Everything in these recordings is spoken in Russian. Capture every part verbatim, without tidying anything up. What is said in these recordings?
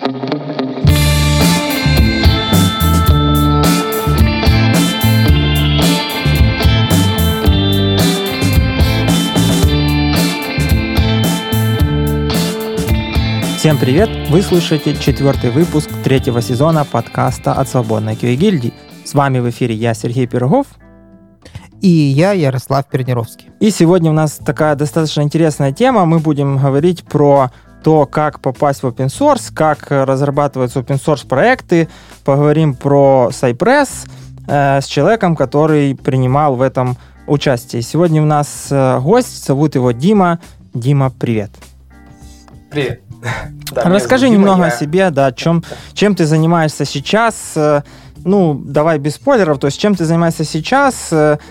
Всем привет! Вы слушаете четвертый выпуск третьего сезона подкаста от Свободной кью эй-гильдии. С вами в эфире я, Сергей Пирогов. И я, Ярослав Пернеровский. И сегодня у нас такая достаточно интересная тема. Мы будем говорить про то, как попасть в open source, как разрабатываются open source проекты. Поговорим про Cypress э, с человеком, который принимал в этом участие. Сегодня у нас э, гость, зовут его Дима. Дима, привет. Привет. Да, расскажи немного Дима, я... о себе, да, чем, чем ты занимаешься сейчас. Ну, давай без спойлеров, то есть чем ты занимаешься сейчас.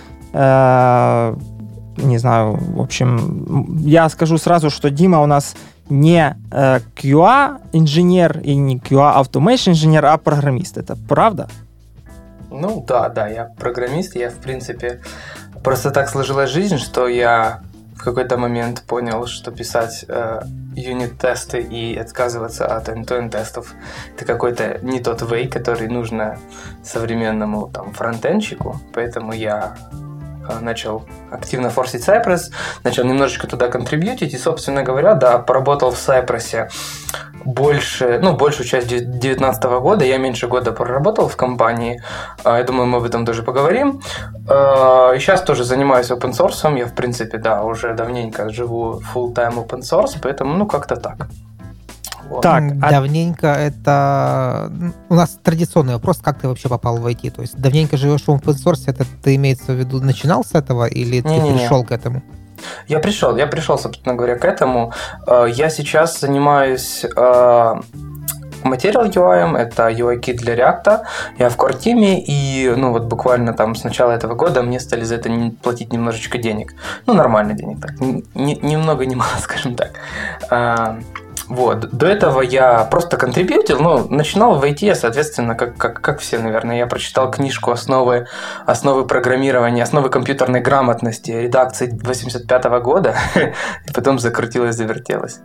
Э, не знаю, в общем, я скажу сразу, что Дима у нас не э, кью эй-инженер и не кью эй-automation-инженер, а программист. Это правда? Ну, да, да, я программист. Я, в принципе, просто так сложилась жизнь, что я в какой-то момент понял, что писать э, юнит-тесты и отказываться от end-to-end тестов — это какой-то не тот way, который нужно современному там фронтенщику, поэтому я э, начал активно форсить Cypress, начал немножечко туда контрибьютить и, собственно говоря, да, поработал в Cypress больше, ну, большую часть две тысячи девятнадцатого года, я меньше года проработал в компании, я думаю, мы об этом тоже поговорим. И сейчас тоже занимаюсь open source, я, в принципе, да, уже давненько живу full-time open source, поэтому, ну, как-то так. Вот. Так, давненько а... это... У нас традиционный вопрос, как ты вообще попал в ай ти? То есть давненько живешь в open source, это ты имеется в виду начинал с этого или ты Не-не-не. пришел к этому? Я пришел, я пришел, собственно говоря, к этому. Я сейчас занимаюсь Material ю ай, это ю ай-кит для React. Я в core-тиме, и ну вот буквально там с начала этого года мне стали за это платить немножечко денег. Ну, нормально денег, так. Ни много, ни мало, скажем так. Вот. До этого я просто контрибьютил, ну, начинал в ай ти, соответственно, как, как, как все, наверное. Я прочитал книжку «Основы, основы программирования, основы компьютерной грамотности» редакции восемьдесят пятого года, и потом закрутилось, завертелось.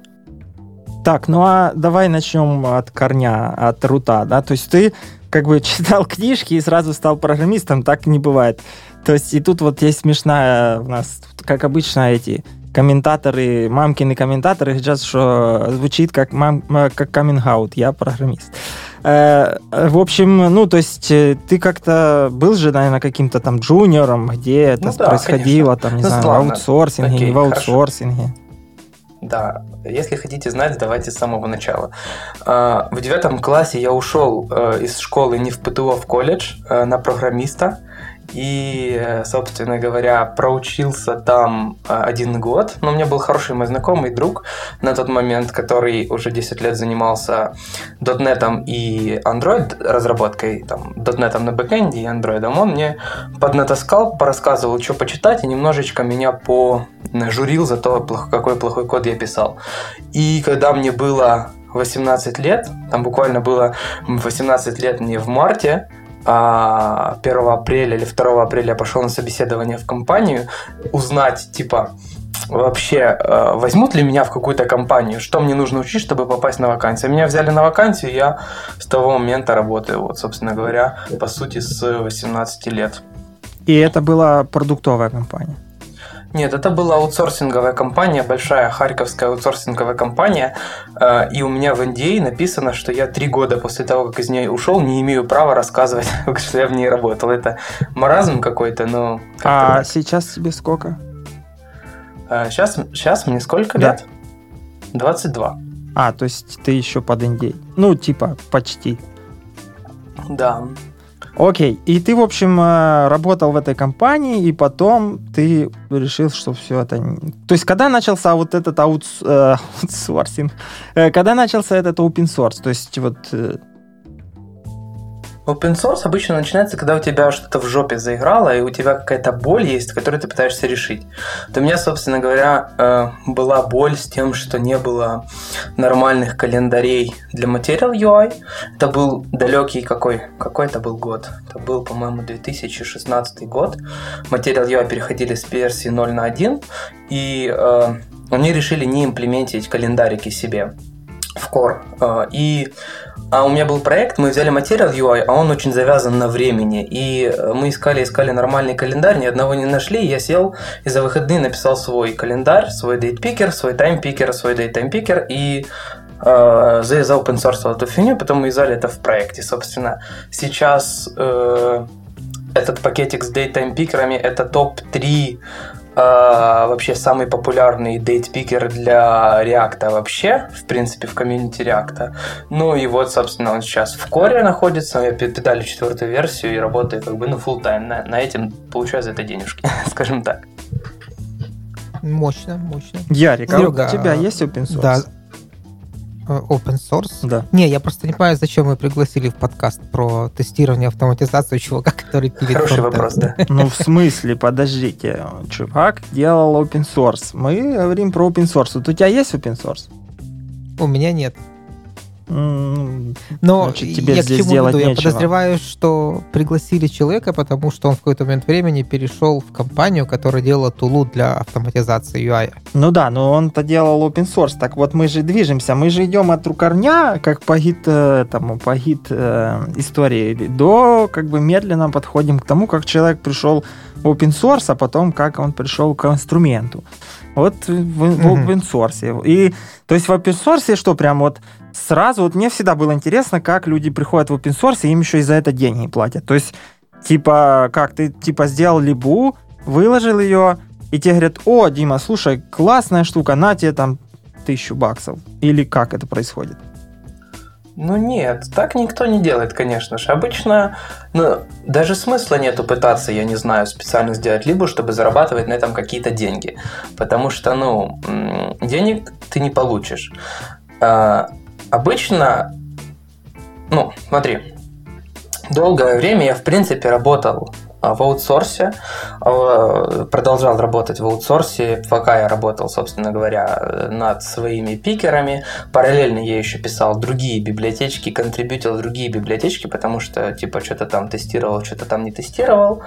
Так, ну а давай начнем от корня, от рута, да, то есть ты как бы читал книжки и сразу стал программистом, так не бывает. То есть и тут вот есть смешная у нас, как обычно, эти... комментаторы, мамкины комментаторы говорят, что звучит как, мам, как каминг-аут, я программист. Э, в общем, ну, то есть ты как-то был же, наверное, каким-то там джуниором, где это ну, да, происходило, конечно. там, не ну, знаю, славно. в аутсорсинге, Окей, не в аутсорсинге. Хорошо. Да, если хотите знать, давайте с самого начала. В девятом классе я ушел из школы не в пэ тэ о, а в колледж на программиста. И, собственно говоря, проучился там один год. Но у меня был хороший мой знакомый друг на тот момент, который уже десять лет занимался .дот нетом и Android разработкой, там, .дот нетом на бэкэнде и Android. Он мне поднатаскал, порассказывал, что почитать, и немножечко меня пожурил за то, какой плохой код я писал. И когда мне было восемнадцать лет, там буквально было восемнадцать лет мне в марте, первого апреля или второго апреля я пошел на собеседование в компанию узнать, типа, вообще, возьмут ли меня в какую-то компанию, что мне нужно учить, чтобы попасть на вакансию. Меня взяли на вакансию, я с того момента работаю, вот, собственно говоря, по сути, с восемнадцати лет. И это была продуктовая компания? Нет, это была аутсорсинговая компания, большая харьковская аутсорсинговая компания, и у меня в эн ди эй написано, что я три года после того, как из нее ушел, не имею права рассказывать, что я в ней работал. Это маразм какой-то, но... А так. Сейчас тебе сколько? Сейчас, сейчас мне сколько да. лет? двадцать два. А, то есть ты еще под эн ди эй? Ну, типа, почти. Да. Окей, и ты, в общем, работал в этой компании, и потом ты решил, что все это... То есть, когда начался вот этот аутс... аутсорсинг, когда начался этот open source, то есть, вот... Open source обычно начинается, когда у тебя что-то в жопе заиграло, и у тебя какая-то боль есть, которую ты пытаешься решить. То у меня, собственно говоря, была боль с тем, что не было нормальных календарей для Material ю ай. Это был далекий какой? Какой это был год? Это был, по-моему, две тысячи шестнадцатый год. Material ю ай переходили с версии ноль на один, и э, они решили не имплементить календарики себе. в Core. И а у меня был проект, мы взяли Material ю ай, а он очень завязан на времени. И мы искали, искали нормальный календарь, ни одного не нашли. И я сел и за выходные написал свой календарь, свой date-picker, свой time-picker, свой date-time-picker и э, за open source эту фигню, потом мы издали это в проекте. Собственно, сейчас э, этот пакетик с date-time-пикерами это топ три Uh, вообще самый популярный дейт-пикер для React вообще, в принципе, в комьюнити React. Ну и вот, собственно, он сейчас в Core находится, я педалю четвертую версию и работаю как бы, ну, full-time. На, на этим получаю за это денежки, скажем так. Мощно, мощно. Ярик, а Серега, у тебя есть open source? Да. Open source? Да. Не, я просто не понимаю, зачем мы пригласили в подкаст про тестирование, автоматизацию чувака, который пилит Хороший фронтенд. вопрос, да. Ну, в смысле, подождите. Чувак делал open source. Мы говорим про open source. Вот у тебя есть open source? У меня нет. Mm, Но значит, тебе я к здесь чему делать веду? Я нечего. подозреваю, что пригласили человека, потому что он в какой-то момент времени перешел в компанию, которая делала тулу для автоматизации ю ай. Ну да, но он-то делал open source. Так вот мы же движемся, мы же идем от рукорня, как по гид, этому, по гид э, истории, до как бы медленно подходим к тому, как человек пришел в open source, а потом как он пришел к инструменту. Вот в, в mm-hmm. open source. И, то есть в open source что прям вот сразу, вот мне всегда было интересно, как люди приходят в open source, и им еще и за это деньги платят. То есть, типа, как ты, типа, сделал либу, выложил ее, и тебе говорят: о, Дима, слушай, классная штука, на тебе там тысячу баксов. Или как это происходит? Ну нет, так никто не делает, конечно же. Обычно, ну, даже смысла нету пытаться, я не знаю, специально сделать либо, чтобы зарабатывать на этом какие-то деньги. Потому что, ну, денег ты не получишь. А, обычно, ну, смотри, долгое время я, в принципе, работал в аутсорсе, продолжал работать в аутсорсе, пока я работал, собственно говоря, над своими пикерами. Параллельно я еще писал другие библиотечки, контрибьютил другие библиотечки, потому что, типа, что-то там тестировал, что-то там не тестировал.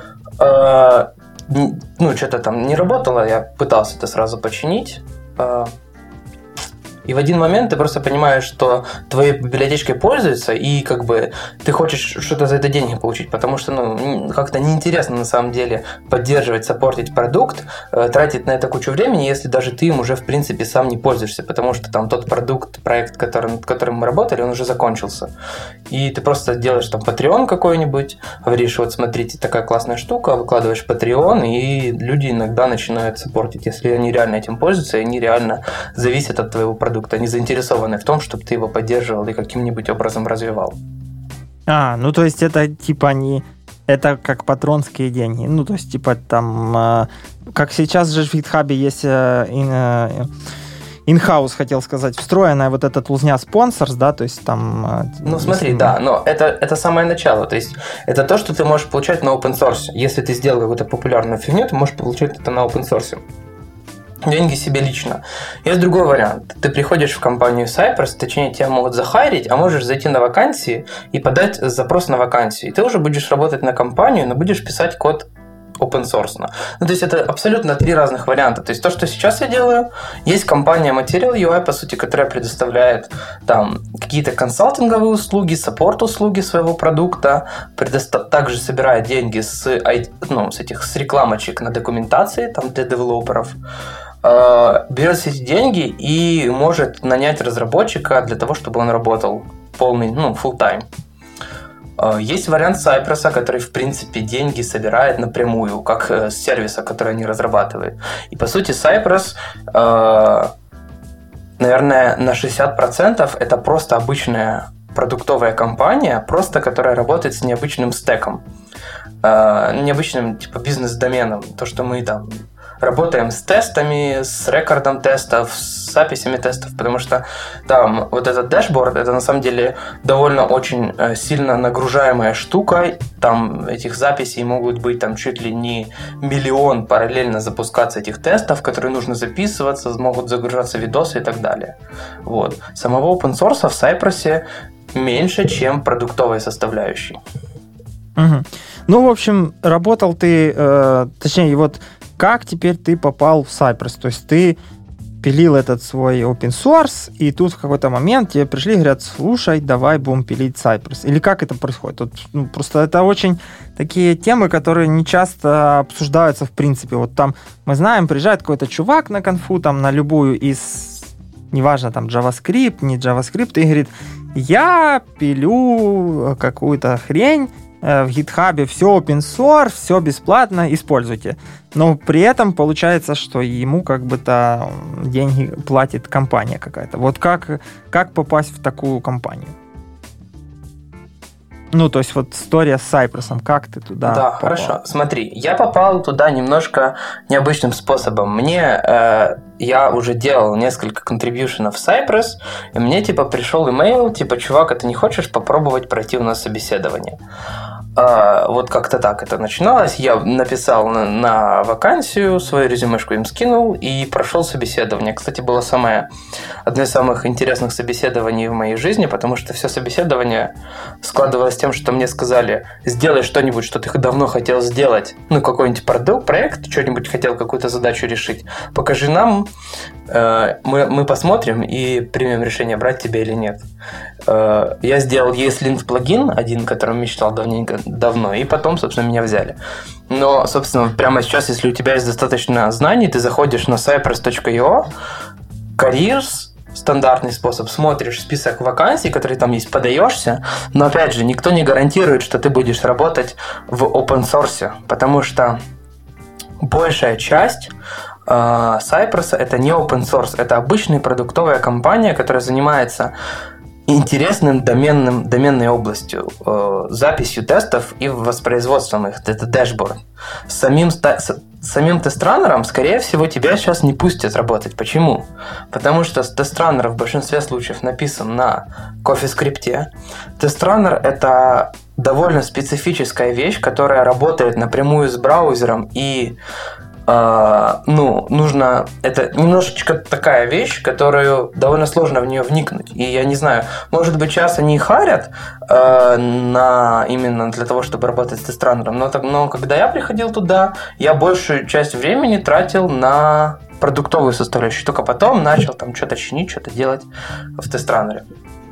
Ну, что-то там не работало, я пытался это сразу починить. И в один момент ты просто понимаешь, что твоей библиотечкой пользуются, и как бы ты хочешь что-то за это деньги получить, потому что, ну, как-то неинтересно на самом деле поддерживать, саппортить продукт, тратить на это кучу времени, если даже ты им уже, в принципе, сам не пользуешься, потому что там тот продукт, проект, который, над которым мы работали, он уже закончился. И ты просто делаешь там Patreon какой-нибудь, говоришь: вот смотрите, такая классная штука, выкладываешь Patreon, и люди иногда начинают саппортить, если они реально этим пользуются, и они реально зависят от твоего продукта. Они заинтересованы в том, чтобы ты его поддерживал и каким-нибудь образом развивал. А, ну то есть это типа не... Это как патронские деньги. Ну то есть типа там... Э, как сейчас же в GitHub есть э, in, э, in-house, хотел сказать, встроенная вот этот лузня sponsors, да, то есть там... Э, ну смотри, если... да, но это, это самое начало. То есть это то, что ты можешь получать на open source. Если ты сделал какую-то популярную фигню, ты можешь получать это на open source. Деньги себе лично. Есть другой вариант. Ты приходишь в компанию Cypress, точнее, тебя могут захайрить, а можешь зайти на вакансии и подать запрос на вакансию. И ты уже будешь работать на компанию, но будешь писать код open source. Ну, то есть это абсолютно три разных варианта. То есть то, что сейчас я делаю, есть компания Material ю ай, по сути, которая предоставляет там какие-то консалтинговые услуги, саппорт-услуги своего продукта, предостав... также собирает деньги с, ну, с этих с рекламочек на документации там, для девелоперов, берет эти деньги и может нанять разработчика для того, чтобы он работал полный, ну, full-time. Есть вариант Cypress, который, в принципе, деньги собирает напрямую, как с сервиса, который они разрабатывают. И, по сути, Cypress, наверное, на шестьдесят процентов это просто обычная продуктовая компания, просто которая работает с необычным стеком, необычным типа бизнес-доменом. То, что мы там работаем с тестами, с рекордом тестов, с записями тестов, потому что там вот этот дэшборд, это на самом деле довольно очень сильно нагружаемая штука. Там этих записей могут быть там чуть ли не миллион параллельно запускаться этих тестов, которые нужно записываться, могут загружаться видосы и так далее. Вот. Самого open source в Cypress меньше, чем продуктовой составляющей. Угу. Ну, в общем, работал ты, э, точнее, вот как теперь ты попал в Cypress? То есть ты пилил этот свой open source, и тут в какой-то момент тебе пришли и говорят, слушай, давай будем пилить Cypress. Или как это происходит? Вот, ну, просто это очень такие темы, которые не часто обсуждаются в принципе. Вот там, мы знаем, приезжает какой-то чувак на конфу, там, на любую из, неважно, там, JavaScript, не JavaScript, и говорит, я пилю какую-то хрень, в GitHub все open source, все бесплатно, используйте. Но при этом получается, что ему как бы-то деньги платит компания какая-то. Вот как, как попасть в такую компанию? Ну, то есть вот история с Cypress, как ты туда Да, попал? хорошо. Смотри, я попал туда немножко необычным способом. Мне, э, я уже делал несколько контрибьюшенов в Cypress, и мне, типа, пришел имейл, типа, чувак, а ты не хочешь попробовать пройти у нас собеседование? Э, вот как-то так это начиналось. Я написал на, на вакансию, свою резюмешку им скинул и прошел собеседование. Кстати, было самое, одно из самых интересных собеседований в моей жизни, потому что все собеседование складывалось тем, что мне сказали, сделай что-нибудь, что ты давно хотел сделать, ну, какой-нибудь проект, что-нибудь хотел, какую-то задачу решить, покажи нам, э, мы, мы посмотрим и примем решение, брать тебя или нет. Э, я сделал ESLint плагин, один, которым мечтал давненько, давно, и потом, собственно, меня взяли. Но, собственно, прямо сейчас, если у тебя есть достаточно знаний, ты заходишь на cypress точка io, careers, стандартный способ, смотришь список вакансий, которые там есть, подаешься, но, опять же, никто не гарантирует, что ты будешь работать в open source, потому что большая часть э, Cypress это не open source, это обычная продуктовая компания, которая занимается интересным доменным, доменной областью, э, записью тестов и воспроизводством их. Это дэшборд. С самим, с самим тест-раннером, скорее всего, тебя сейчас не пустят работать. Почему? Потому что тест-раннер в большинстве случаев написан на CoffeeScript. Тест-раннер – это довольно специфическая вещь, которая работает напрямую с браузером и Uh, ну, нужно... Это немножечко такая вещь, которую довольно сложно в нее вникнуть. И я не знаю, может быть, сейчас они харят uh, на, именно для того, чтобы работать с тест-раннером, но, но когда я приходил туда, я большую часть времени тратил на продуктовую составляющую. Только потом начал там что-то чинить, что-то делать в тест-раннере.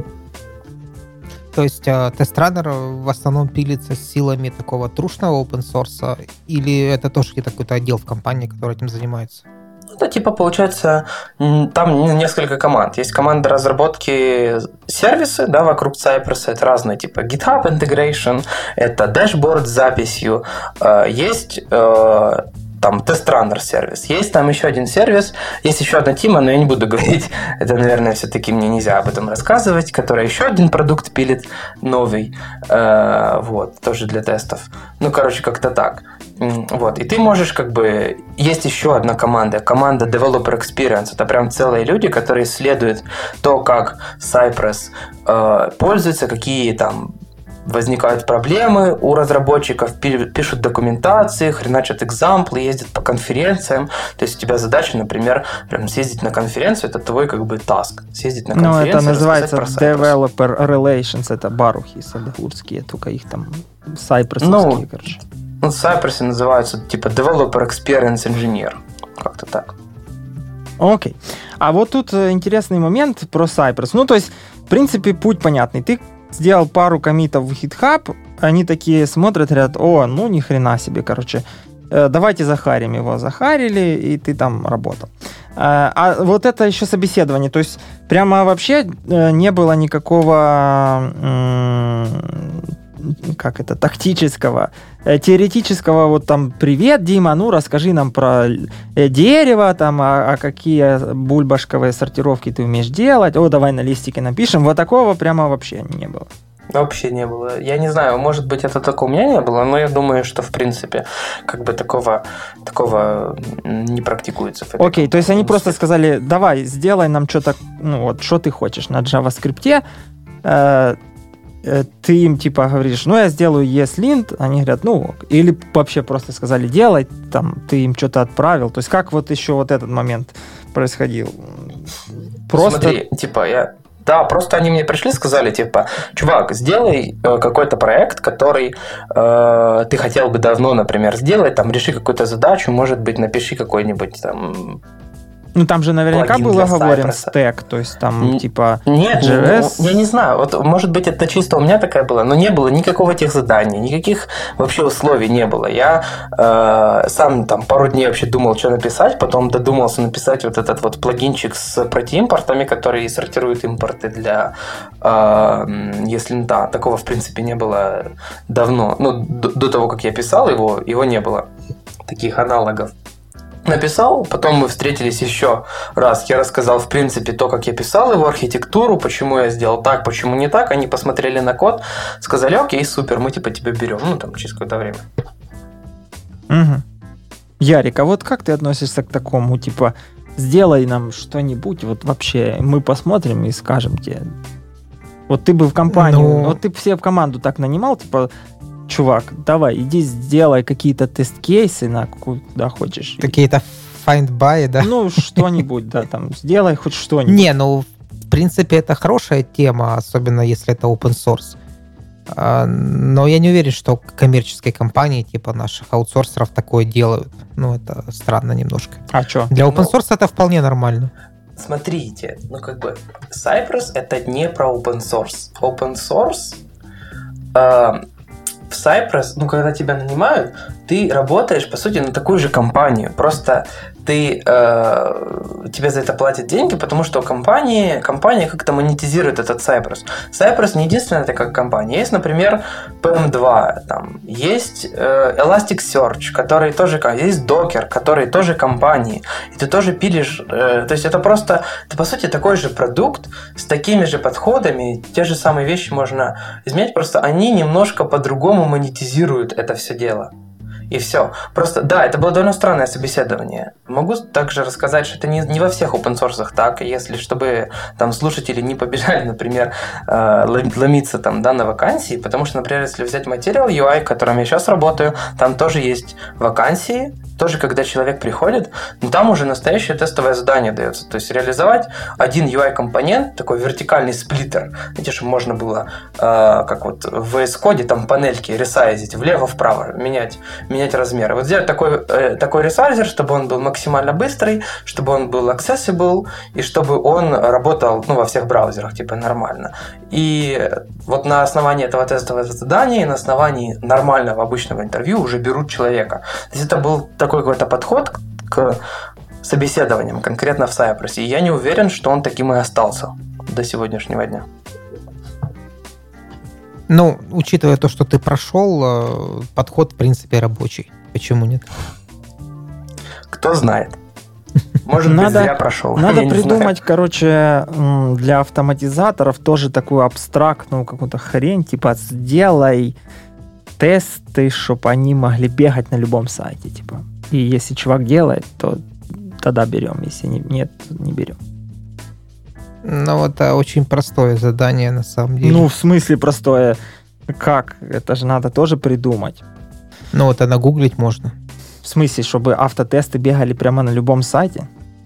То есть э, тест-раннер в основном пилится с силами такого трушного open source, или это тоже какой-то отдел в компании, который этим занимается? Это типа получается, там несколько команд. Есть команда разработки сервисы, да, вокруг Cypress, это разные, типа GitHub Integration, это дэшборд с записью, есть там тест-раннер сервис. Есть там еще один сервис, есть еще одна тима, но я не буду говорить, это, наверное, все-таки мне нельзя об этом рассказывать, которая еще один продукт пилит новый, э, вот, тоже для тестов. Ну, короче, как-то так. Вот, и ты можешь как бы... Есть еще одна команда, команда Developer Experience. Это прям целые люди, которые исследуют то, как Cypress э, пользуется, какие там возникают проблемы у разработчиков, пишут документации, хреначат экзамплы, ездят по конференциям. То есть у тебя задача, например, прям съездить на конференцию, это твой как бы таск. Съездить на конференцию. Ну, это называется Developer Relations, это барухи садхурские, только их там сайпрессовские, ну, короче. Ну, в Cypress называются типа Developer Experience Engineer. Как-то так. Окей. А вот тут интересный момент про Cypress. Ну, то есть, в принципе, путь понятный. Ты сделал пару коммитов в GitHub, они такие смотрят, говорят, о, ну ни хрена себе, короче, давайте захарим его. Захарили, и ты там работал. А вот это еще собеседование, то есть прямо вообще не было никакого, как это, тактического, теоретического, вот там, привет, Дима, ну расскажи нам про дерево, там, а, а какие бульбашковые сортировки ты умеешь делать, о, давай на листике напишем, вот такого прямо вообще не было. Вообще не было. Я не знаю, может быть, это только у меня не было, но я думаю, что, в принципе, как бы такого, такого не практикуется. Окей, okay, то есть они просто сказали, давай, сделай нам что-то, ну вот, что ты хочешь на JavaScript, э, ты им типа говоришь, ну я сделаю ESLint, они говорят, ну ок. Или вообще просто сказали, делай, там, ты им что-то отправил. То есть как вот еще вот этот момент происходил? Просто... Смотри, типа я... Да, просто они мне пришли, сказали, типа, чувак, сделай э, какой-то проект, который э, ты хотел бы давно, например, сделать, там, реши какую-то задачу, может быть, напиши какой-нибудь там... Ну, там же наверняка был оговорен стек, то есть там Н- типа Нет, джей эс. Ну, я не знаю, вот может быть это чисто у меня такая была, но не было никакого тех заданий, никаких вообще условий не было. Я э, сам там пару дней вообще думал, что написать, потом додумался написать вот этот вот плагинчик с проти-импортами, который сортирует импорты для... Э, если, да, такого в принципе не было давно, ну, до, до того, как я писал его, его не было, таких аналогов. Написал, потом мы встретились еще раз. Я рассказал, в принципе, то, как я писал его, архитектуру, почему я сделал так, почему не так. Они посмотрели на код, сказали, окей, супер, мы типа тебя берем. Ну, там, через какое-то время. Угу. Ярик, а вот как ты относишься к такому, типа, сделай нам что-нибудь, вот вообще, мы посмотрим и скажем тебе. Вот ты бы в компанию, ну... вот ты бы все в команду так нанимал, типа, чувак, давай, иди сделай какие-то тест-кейсы на куда хочешь. Какие-то find-by, да? Ну, что-нибудь, да, там, сделай хоть что-нибудь. Не, ну, в принципе, это хорошая тема, особенно если это open source. Но я не уверен, что коммерческие компании, типа наших аутсорсеров, такое делают. Ну, это странно немножко. А что? Для open source ну, это вполне нормально. Смотрите, ну, как бы, Cypress — это не про open source. Open source... Э- В Cypress, ну, когда тебя нанимают, ты работаешь, по сути, на такую же компанию. Просто ты, э, тебе за это платят деньги, потому что компания, компания как-то монетизирует этот Cypress. Cypress не единственная такая компания. Есть, например, пи эм два, там, есть э, Elasticsearch, который тоже, есть Docker, который тоже компании. И ты тоже пилишь, э, то есть это просто, это, по сути, такой же продукт с такими же подходами, те же самые вещи можно изменять, просто они немножко по-другому монетизируют это все дело. И все. Просто, да, это было довольно странное собеседование. Могу также рассказать, что это не, не во всех open-source так, если чтобы там слушатели не побежали, например, ломиться там, да, на вакансии, потому что, например, если взять Material ю ай, в котором я сейчас работаю, там тоже есть вакансии, тоже когда человек приходит, но там уже настоящее тестовое задание дается. То есть реализовать один ю ай-компонент, такой вертикальный сплиттер, знаете, чтобы можно было, э, как вот в ви эс Code, там панельки ресайзить влево-вправо, менять, менять размеры. Вот сделать такой, э, такой ресайзер, чтобы он был максимально быстрый, чтобы он был accessible, и чтобы он работал, ну, во всех браузерах, типа, нормально. И вот на основании этого тестового задания и на основании нормального обычного интервью уже берут человека. То есть это был такой какой-то подход к собеседованиям, конкретно в Cypress. И я не уверен, что он таким и остался до сегодняшнего дня. Ну, учитывая то, что ты прошел, подход, в принципе, рабочий. Почему нет? Кто знает. Может быть, зря прошел. Надо придумать, короче, для автоматизаторов тоже такую абстрактную какую-то хрень, типа сделай тесты, чтобы они могли бегать на любом сайте, типа. И если чувак делает, то тогда берем, если не, нет, не берем. Ну, это очень простое задание, на самом деле. Ну, в смысле простое? Как? Это же надо тоже придумать. Ну, вот это нагуглить можно. В смысле, чтобы автотесты бегали прямо на любом сайте?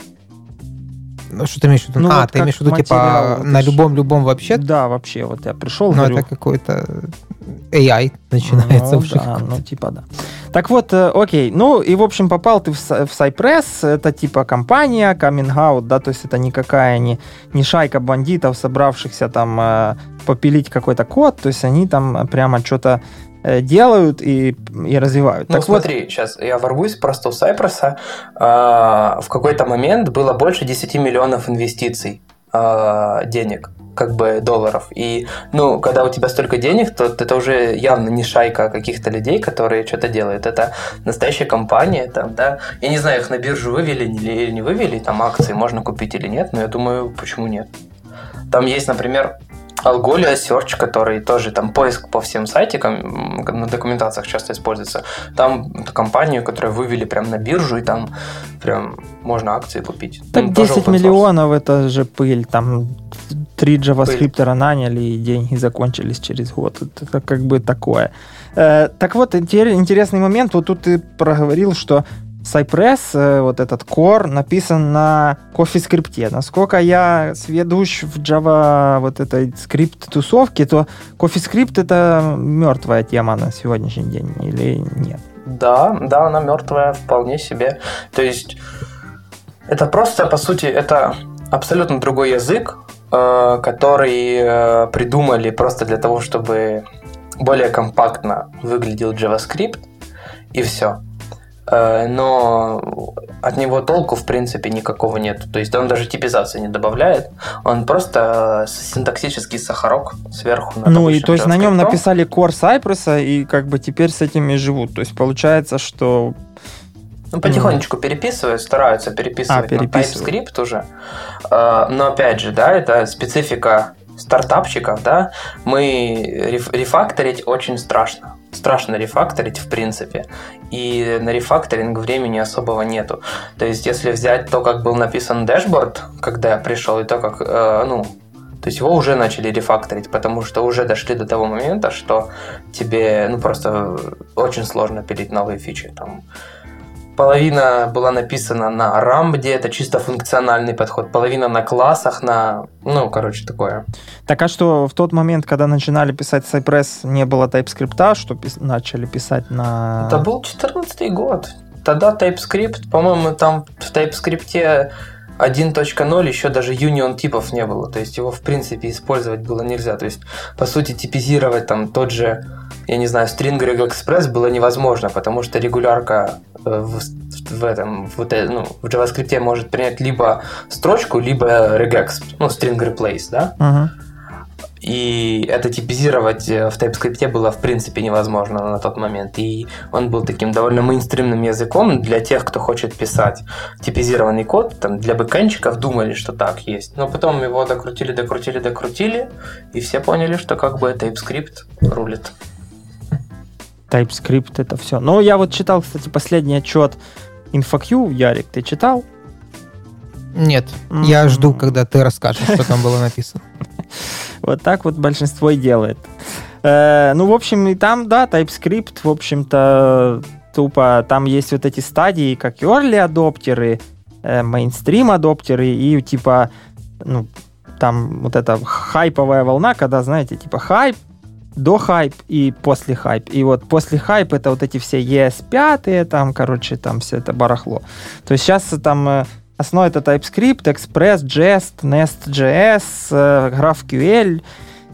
Ну, что ты имеешь в виду? Ну, а, вот ты имеешь в виду, типа, вот на любом-любом вообще? Да, вообще. Вот я пришел, Ну, говорю... это какой-то эй ай начинается ну, уже. Да, ну, типа, да. Так вот, окей. Ну, и, в общем, попал ты в, в Cypress. Это, типа, компания, coming out, да, то есть это никакая не, не шайка бандитов, собравшихся там э, попилить какой-то код. То есть они там прямо что-то делают и, и развивают. Ну, так смотри, вот... сейчас я ворвусь просто у Cypress. Э, в какой-то момент было больше десять миллионов инвестиций э, денег, как бы долларов. И, ну, когда у тебя столько денег, то это уже явно не шайка каких-то людей, которые что-то делают. Это настоящая компания, там, да. Я не знаю, их на биржу вывели или не вывели, там акции можно купить или нет, но я думаю, почему нет. Там есть, например, Algolia Search, который тоже там поиск по всем сайтикам, на документациях часто используется. Там компанию, которую вывели прям на биржу, и там прям можно акции купить. Так ну, десять миллионов это же пыль. Там три джаваскриптера наняли, и деньги закончились через год. Это как бы такое. Э, так вот, интересный момент. Вот тут ты проговорил, что Cypress, вот этот core, написан на CoffeeScript. Насколько я сведущ в Java вот этой скрипт-тусовке, то CoffeeScript это мертвая тема на сегодняшний день или нет? Да, да, она мертвая вполне себе. То есть Это просто, по сути, это абсолютно другой язык, который придумали просто для того, чтобы более компактно выглядел JavaScript, и все. Но от него толку, в принципе, никакого нет. То есть он даже типизации не добавляет. Он просто синтаксический сахарок сверху. Над ну и то есть на нем JavaScript. написали Core Cypress, и как бы теперь с этим и живут. То есть получается, что... Ну, потихонечку переписывают, стараются переписывать а, на TypeScript уже. Но опять же, да, это специфика стартапчиков, да, мы рефакторить очень страшно. Страшно рефакторить, в принципе. И на рефакторинг времени особого нету. То есть, если взять то, как был написан дэшборд, когда я пришел, и то, как, э, ну, то есть его уже начали рефакторить, потому что уже дошли до того момента, что тебе, ну, просто очень сложно пилить новые фичи. Там половина была написана на рамбде, это чисто функциональный подход, половина на классах, на, ну, короче, такое. Так а что в тот момент, когда начинали писать Cypress, не было TypeScript, что пис- начали писать на... Это был четырнадцатый год. Тогда TypeScript, по-моему, там в TypeScript один точка ноль еще даже union типов не было. То есть его, в принципе, использовать было нельзя. То есть, по сути, типизировать там тот же, я не знаю, string regex было невозможно, потому что регулярка в, в этом в, ну, в JavaScript может принять либо строчку, либо regex, ну, string replace, да? Uh-huh. И это типизировать в TypeScript было в принципе невозможно на тот момент. И он был таким довольно мейнстримным языком для тех, кто хочет писать типизированный код. Там, для бэкэндчиков думали, что так есть. Но потом его докрутили, докрутили, докрутили, и все поняли, что как бы TypeScript рулит. TypeScript это все. Но я вот читал, кстати, последний отчет InfoQ. Ярик, ты читал? Нет. Mm-hmm. Я жду, когда ты расскажешь, что там было написано. Вот так вот большинство и делает. Э, ну, в общем, и там, да, TypeScript, в общем-то, тупо там есть вот эти стадии, как early адоптеры, э, mainstream адоптеры и типа, ну, там вот эта хайповая волна, когда, знаете, типа хайп, до хайп и после хайп. И вот после хайп это вот эти все и эс пять, там, короче, там все это барахло. То есть сейчас там... Основа это TypeScript, Express, Jest, Nest.js, GraphQL,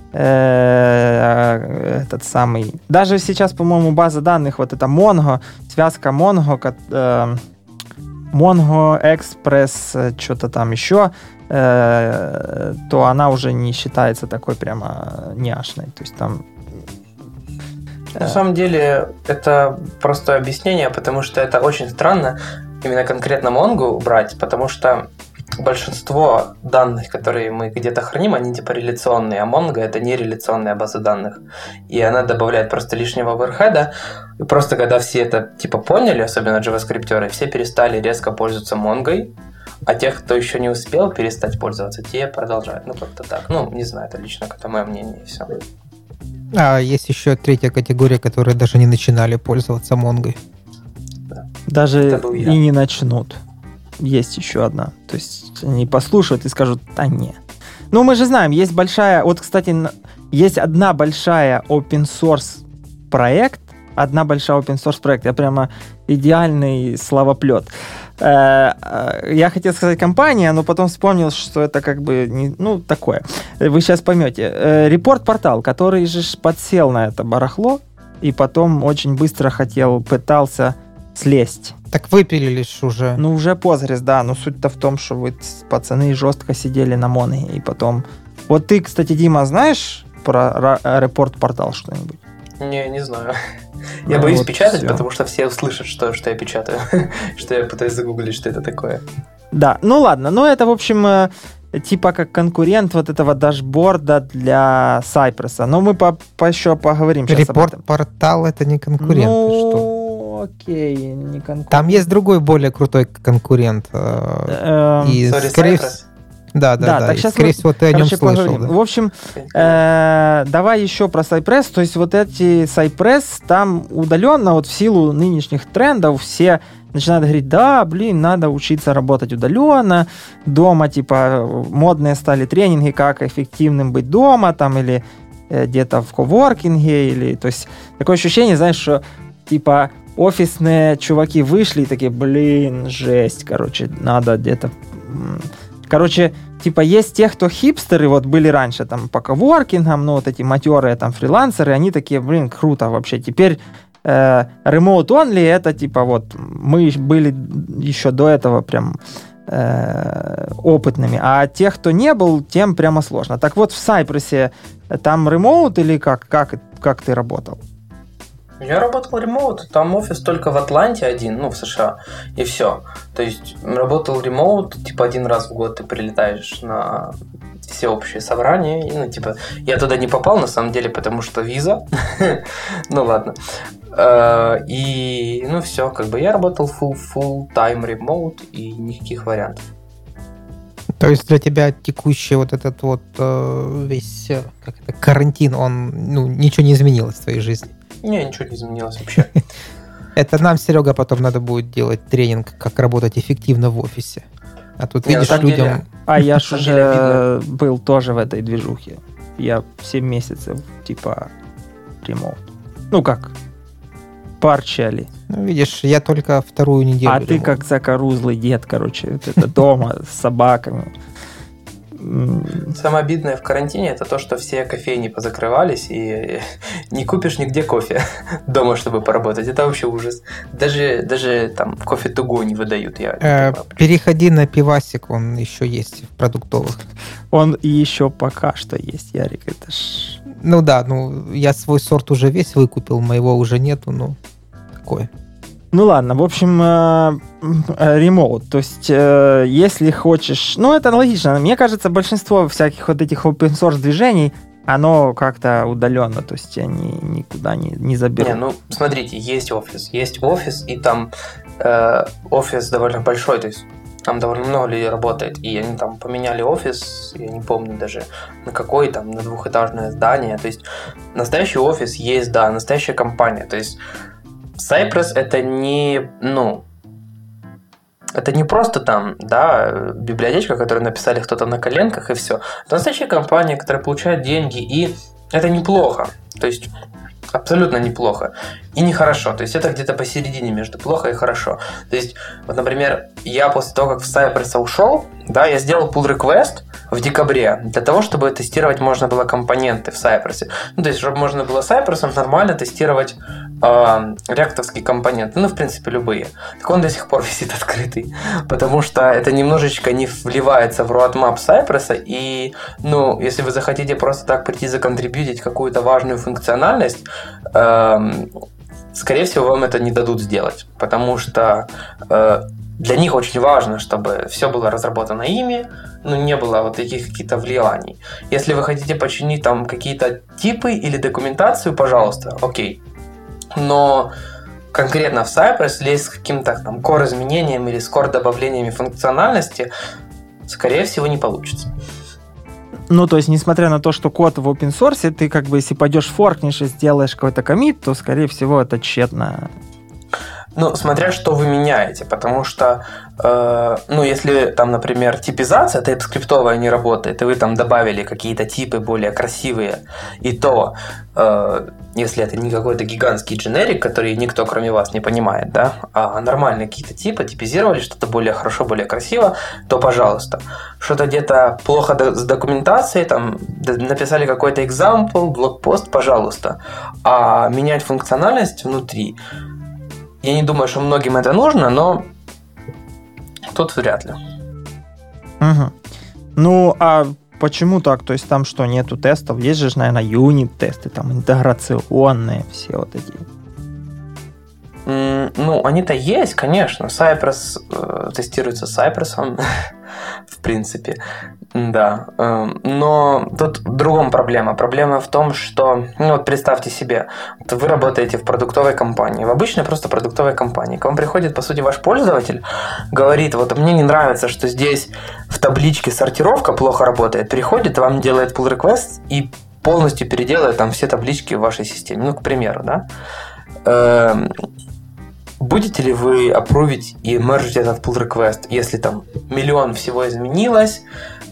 э, этот самый. Даже сейчас, по-моему, база данных, вот это Mongo, связка Mongo, э, Mongo, Express, что-то там еще, э, то она уже не считается такой прямо няшной. То есть там... На э... самом деле, это простое объяснение, потому что это очень странно, именно конкретно Mongo брать, потому что большинство данных, которые мы где-то храним, они типа реляционные, а Mongo это не реляционная база данных. И она добавляет просто лишнего оверхеда. И просто когда все это типа поняли, особенно джаваскриптеры, все перестали резко пользоваться Mongo, а тех, кто еще не успел перестать пользоваться, те продолжают. Ну, как-то так. Ну, не знаю, это лично это мое мнение, и все. А есть еще третья категория, которые даже не начинали пользоваться Mongo. Даже и не начнут. Есть еще одна. То есть они послушают и скажут, да не. Ну, мы же знаем, есть большая... Вот, кстати, есть одна большая open source проект. Одна большая open source проект. Я прямо идеальный словоплет. Я хотел сказать компания, но потом вспомнил, что это как бы... Не, ну, такое. Вы сейчас поймете. Репорт-портал, который же подсел на это барахло и потом очень быстро хотел, пытался... слезть. Так выпилили ж уже. Ну, уже позрез, да. Но суть-то в том, что вы, пацаны, жестко сидели на Монге. И потом... Вот ты, кстати, Дима, знаешь про репорт-портал что-нибудь? Не, не знаю. Я ну, боюсь вот печатать, все. Потому что все услышат, что, что я печатаю. Что я пытаюсь загуглить, что это такое. Да, ну ладно. Ну, это, в общем, типа как конкурент вот этого дашборда для Cypress. Но мы по, по еще поговорим сейчас об этом. Репорт-портал — это не конкурент. Ну... Что? Окей, не конкурент. Там есть другой, более крутой конкурент. И Sorry, скорее Cypress? Да, да, да. да. Так сейчас скорее мы, всего, ты короче, о нем слышал. Да. В общем, э, давай еще про Cypress. То есть вот эти Cypress там удаленно, вот в силу нынешних трендов, все начинают говорить, да, блин, надо учиться работать удаленно. Дома, типа, модные стали тренинги, как эффективным быть дома, там, или э, где-то в коворкинге, или, то есть такое ощущение, знаешь, что, типа, офисные чуваки вышли и такие, блин, жесть, короче, надо где-то... Короче, типа есть те, кто хипстеры, вот были раньше там по коворкингам, ну вот эти матерые там фрилансеры, они такие, блин, круто вообще. Теперь э, remote only, это типа вот мы были еще до этого прям э, опытными, а тех, кто не был, тем прямо сложно. Так вот в Cypress там remote или как, как, как ты работал? Я работал ремоут, там офис только в Атланте один, ну, в США, и все. То есть работал ремоут, типа один раз в год ты прилетаешь на всеобщее собрание, и, ну, типа, я туда не попал, на самом деле, потому что виза, ну, ладно. И, ну, все, как бы я работал full, full-time remote, и никаких вариантов. То есть для тебя текущий вот этот вот весь, как это, карантин, он, ну, ничего не изменилось в твоей жизни? Не, ничего не изменилось вообще. Это нам, Серега, потом надо будет делать тренинг, как работать эффективно в офисе. А тут, Не, видишь, на самом людям... деле- А я На ж самом деле уже был тоже в этой движухе. Я семь месяцев, типа, ремоут. Ну как, парчали. Ну, видишь, я только вторую неделю. А ты ремонт. как закорузлый дед, короче, вот это дома с собаками. М, Самое обидное в карантине это то, что все кофейни позакрывались, и не купишь нигде кофе дома, чтобы поработать. Это вообще ужас. Даже, даже там кофе туго не выдают. Я не Э, понимаю. переходи на пивасик, он еще есть в продуктовых. Он и еще пока что есть, Ярик, это ж... Ну да, ну я свой сорт уже весь выкупил, моего уже нету, ну такое. Ну ладно, в общем, э, э, ремоут, то есть э, если хочешь... Ну это логично, мне кажется, большинство всяких вот этих open-source движений, оно как-то удаленно, то есть они никуда не, не заберут. Не, ну смотрите, есть офис, есть офис, и там э, офис довольно большой, то есть там довольно много людей работает, и они там поменяли офис, я не помню даже на какой, там на двухэтажное здание, то есть настоящий офис есть, да, настоящая компания, то есть Cypress это не, ну, это не просто там, да, библиотечка, которую написали кто-то на коленках и все. Это настоящая компания, которая получает деньги, и это неплохо. То есть абсолютно неплохо. И нехорошо. То есть это где-то посередине между плохо и хорошо. То есть, вот, например, я после того, как в Cypress ушел, да, я сделал pull request в декабре для того, чтобы тестировать можно было компоненты в Cypress. Ну, то есть, чтобы можно было Cypress нормально тестировать э, реактовские компоненты. Ну, в принципе, любые. Так он до сих пор висит открытый. Потому что это немножечко не вливается в roadmap Cypress. И, ну, если вы захотите просто так прийти законтрибьютить какую-то важную функциональность, э, скорее всего, вам это не дадут сделать. Потому что э, для них очень важно, чтобы все было разработано ими, ну, не было вот таких каких-то влияний. Если вы хотите починить там какие-то типы или документацию, пожалуйста, окей. Но конкретно в Cypress лезть с каким-то там core-изменением или с core-добавлениями функциональности, скорее всего, не получится. Ну, то есть, несмотря на то, что код в open source, ты как бы, если пойдешь форкнешь и сделаешь какой-то коммит, то, скорее всего, это тщетно. Ну, смотря что вы меняете, потому что, э, ну, если там, например, типизация TypeScript не работает, и вы там добавили какие-то типы более красивые, и то, э, если это не какой-то гигантский дженерик, который никто кроме вас не понимает, да, а нормальные какие-то типы, типизировали что-то более хорошо, более красиво, то пожалуйста. Что-то где-то плохо с документацией, там, написали какой-то example, блокпост, пожалуйста. А менять функциональность внутри, я не думаю, что многим это нужно, но тут вряд ли. Угу. Ну, а почему так? То есть там что, нету тестов? Есть же, наверное, юнит-тесты, там интеграционные все вот эти. Mm, ну, они-то есть, конечно. Cypress э, тестируется Cypress, в принципе, да. Э, но тут в другом проблема. Проблема в том, что, ну вот представьте себе, вот вы работаете в продуктовой компании, в обычной просто продуктовой компании. К вам приходит, по сути, ваш пользователь, говорит, вот мне не нравится, что здесь в табличке сортировка плохо работает. Приходит, вам делает pull request и полностью переделает там все таблички в вашей системе. Ну, к примеру, да. Э, Будете ли вы аппрувить и мержить этот pull request, если там миллион всего изменилось?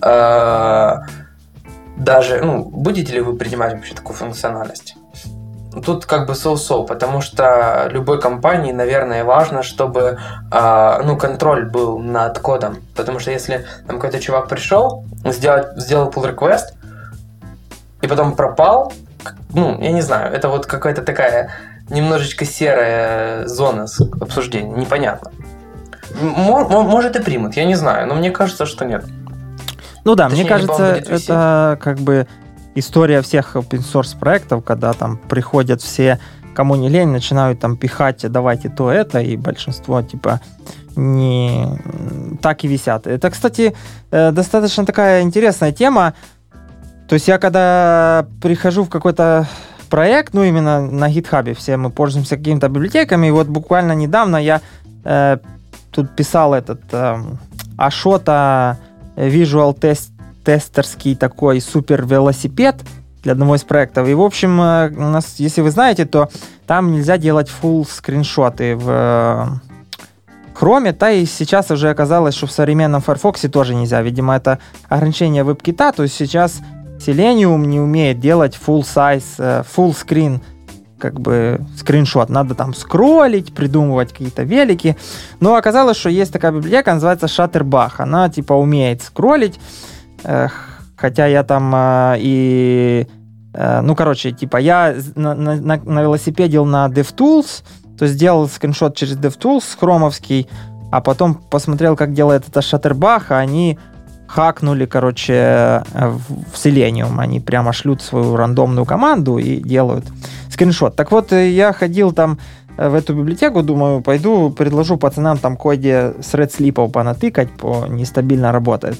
Э, даже, ну, будете ли вы принимать вообще такую функциональность? тут как бы соу-соу, потому что любой компании, наверное, важно, чтобы э, ну, контроль был над кодом. Потому что если там какой-то чувак пришел, сделал, сделал pull request, и потом пропал, ну, я не знаю, это вот какая-то такая немножечко серая зона обсуждения, непонятно. Может и примут, я не знаю, но мне кажется, что нет. Ну да, Точнее, мне кажется, это как бы история всех open-source проектов, когда там приходят все, кому не лень, начинают там пихать, давайте то это, и большинство типа не так и висят. Это, кстати, достаточно такая интересная тема. То есть я когда прихожу в какой-то проект, ну именно на GitHub, все мы пользуемся какими-то библиотеками, и вот буквально недавно я э, тут писал этот э, Ашота Visual Test тестерский такой супер велосипед для одного из проектов. И, в общем, у нас, если вы знаете, то там нельзя делать full скриншоты в Chrome, да, и сейчас уже оказалось, что в современном Firefox тоже нельзя. Видимо, это ограничение WebKit, то есть сейчас Selenium не умеет делать full size, full screen, как бы скриншот. Надо там скроллить, придумывать какие-то велики. Но оказалось, что есть такая библиотека, называется Shutterbug. Она типа умеет скроллить. Хотя я там э, и... Э, ну, короче, типа, я на, на, на велосипедил на DevTools, то есть сделал скриншот через DevTools хромовский, а потом посмотрел, как делает это Shutterbug, а они хакнули, короче, в Selenium. Они прямо шлют свою рандомную команду и делают скриншот. Так вот, я ходил там в эту библиотеку, думаю, пойду предложу пацанам там коде thread-слипов понатыкать, по нестабильно работает.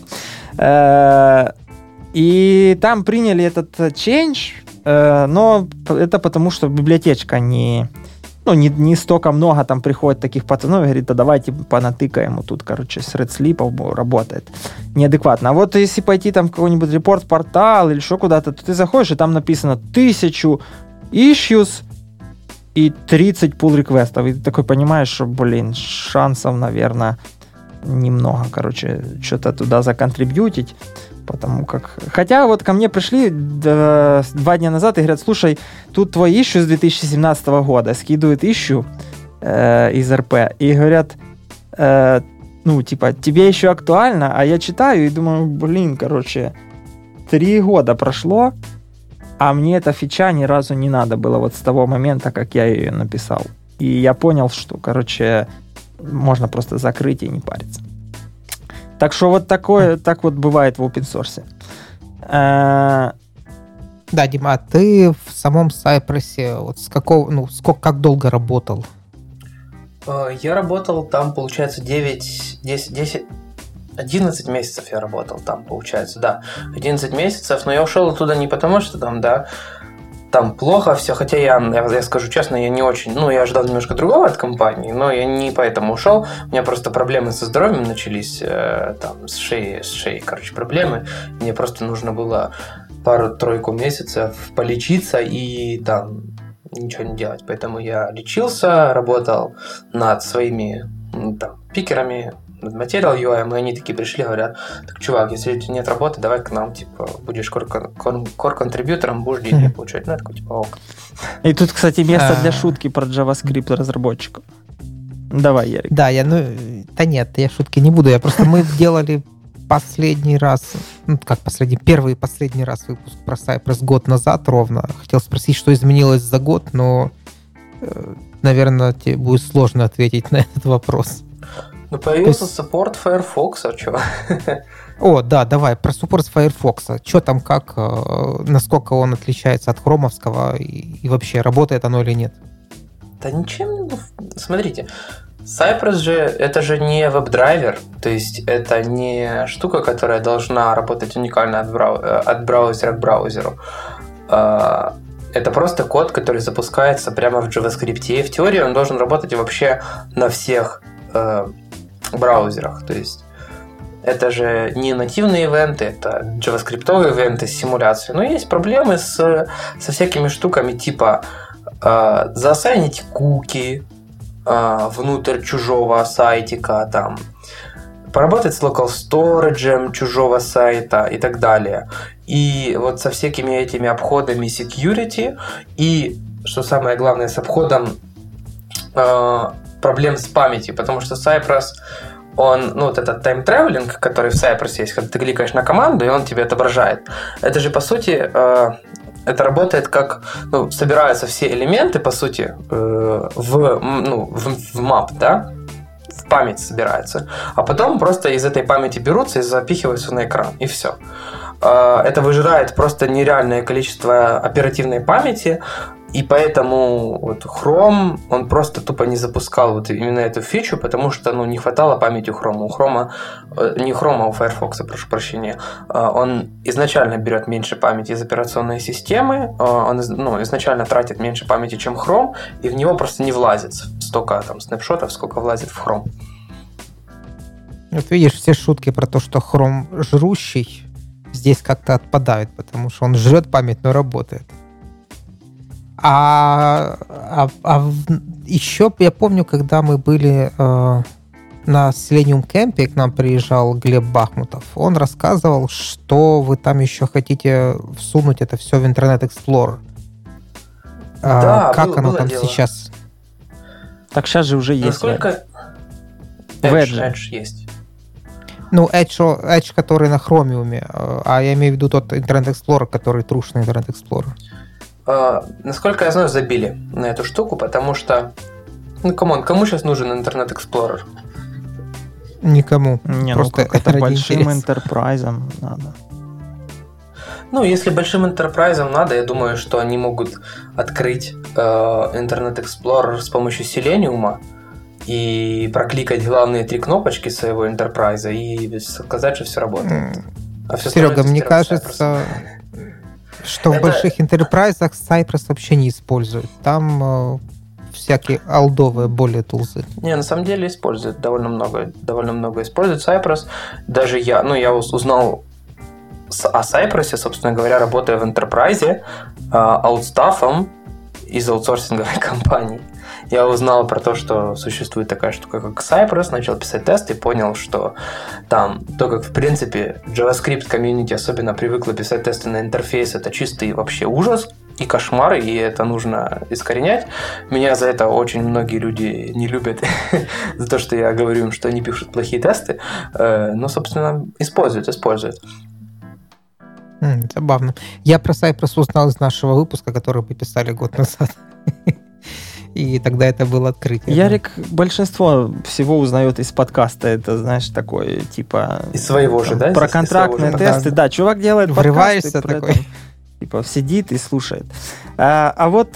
И там приняли этот change, но это потому, что библиотечка не, ну, не, не столько много там приходит таких пацанов, и говорит, да давайте понатыкаем, тут, короче, thread-слипов работает неадекватно. А вот если пойти там в какой-нибудь репорт-портал или еще куда-то, то ты заходишь, и там написано тысячу issues и тридцать pull реквестов. И ты такой понимаешь, что, блин, шансов, наверное, немного, короче, что-то туда законтрибьютить. Потому как... Хотя вот ко мне пришли да, два дня назад и говорят, слушай, тут твой issue с две тысячи семнадцатого года, скидывают issue э, из эр пи и говорят, э, ну, типа, тебе еще актуально, а я читаю и думаю, блин, короче, три года прошло, а мне эта фича ни разу не надо было вот с того момента, как я ее написал. И я понял, что, короче, можно просто закрыть и не париться. Так что вот такое, так вот бывает в open-source. А... Да, Дима, а ты в самом Cypress вот с какого, ну, сколько, как долго работал? Я работал там, получается, девять, десять, десять, одиннадцать месяцев я работал там, получается, да. одиннадцать месяцев, но я ушел оттуда не потому, что там, да, там плохо все, хотя я, я, я скажу честно, я не очень, ну, я ожидал немножко другого от компании, но я не поэтому ушел, у меня просто проблемы со здоровьем начались, э, там, с шеей, с шеей, короче, проблемы, мне просто нужно было пару-тройку месяцев полечиться и там ничего не делать, поэтому я лечился, работал над своими, ну, там, пикерами, над Material ю ай, и они такие пришли, говорят, так, чувак, если у тебя нет работы, давай к нам, типа, будешь core-контрибьютором, будешь деньги получать. Ну, я такой, типа, ок. И тут, кстати, место для шутки про JavaScript разработчиков. Давай, Ярик. Да, я, ну, да нет, я шутки не буду, я просто, мы делали последний раз, ну, как последний, первый и последний раз выпуск про Cypress год назад ровно. Хотел спросить, что изменилось за год, но, наверное, тебе будет сложно ответить на этот вопрос. Ну, появился саппорт Firefox, а что? О, да, давай, про саппорт Firefox. Что там, как, насколько он отличается от хромовского, и, и вообще, работает оно или нет? Да ничем, смотрите, Cypress же, это же не веб-драйвер, то есть это не штука, которая должна работать уникально от, брау- от браузера к браузеру. Это просто код, который запускается прямо в JavaScript, и в теории он должен работать вообще на всех браузерах, то есть это же не нативные ивенты, это JavaScript-овые ивенты с симуляцией, но есть проблемы с, со всякими штуками типа э, заассайнить куки э, внутрь чужого сайтика, там, поработать с local storage чужого сайта и так далее. И вот со всякими этими обходами security и что самое главное, с обходом э, проблем с памятью, потому что Cypress, он, ну, вот этот тайм-тревелинг, который в Cypress есть, когда ты кликаешь на команду, и он тебе отображает. Это же, по сути, э, это работает как, ну, собираются все элементы, по сути, э, в, ну, в, в map, да, в память собираются, а потом просто из этой памяти берутся и запихиваются на экран, и все. Это выжирает просто нереальное количество оперативной памяти, и поэтому вот Chrome, он просто тупо не запускал вот именно эту фичу, потому что, ну, не хватало памяти у Chrome. У Chrome, не Chrome, а у Firefox, прошу прощения, он изначально берет меньше памяти из операционной системы, он, ну, изначально тратит меньше памяти, чем Chrome, и в него просто не влазит столько там снапшотов, сколько влазит в Chrome. Вот видишь, все шутки про то, что Chrome жрущий, здесь как-то отпадают, потому что он жрет память, но работает. А, а, а еще я помню, когда мы были э, на Selenium Camp, к нам приезжал Глеб Бахмутов, он рассказывал, что вы там еще хотите всунуть это все в Internet Explorer. Да, а, как было, оно было там дело. сейчас? Так сейчас же уже есть. Насколько... Edge. Edge, Edge есть. Ну, Edge, Edge, который на Chromium, а я имею в виду тот Internet Explorer, который трушный Internet Explorer. Uh, насколько я знаю, забили на эту штуку, потому что, ну, камон, кому сейчас нужен Internet Explorer? Никому. Не, Просто ну как это ради большим интереса. энтерпрайзам надо. Ну, если большим энтерпрайзам надо, я думаю, что они могут открыть uh, Internet Explorer с помощью Selenium и прокликать главные три кнопочки своего энтерпрайза и сказать, что все работает. А все Серега, мне кажется, что это... в больших энтерпрайзах Cypress вообще не используют. Там э, всякие алдовые более тулзы. Не, на самом деле используют довольно много. Довольно много используют Cypress. Даже я, ну, я узнал о Cypress, собственно говоря, работая в энтерпрайзе, аутстафом из аутсорсинговой компании. Я узнал про то, что существует такая штука, как Cypress, начал писать тесты и понял, что там, то, как в принципе JavaScript комьюнити особенно привыкла писать тесты на интерфейс, это чистый вообще ужас и кошмар, и это нужно искоренять. Меня за это очень многие люди не любят, за то, что я говорю им, что они пишут плохие тесты, но, собственно, используют, используют. М, забавно. Я про Cypress узнал из нашего выпуска, который мы писали год назад. И тогда это было открытие. Ярик большинство всего узнает из подкаста. Это, знаешь, такой, типа... Из своего же, да? Про контрактные же, тесты. Да, да, чувак делает Врываешься подкасты, такой. этом, типа, сидит и слушает. А, а вот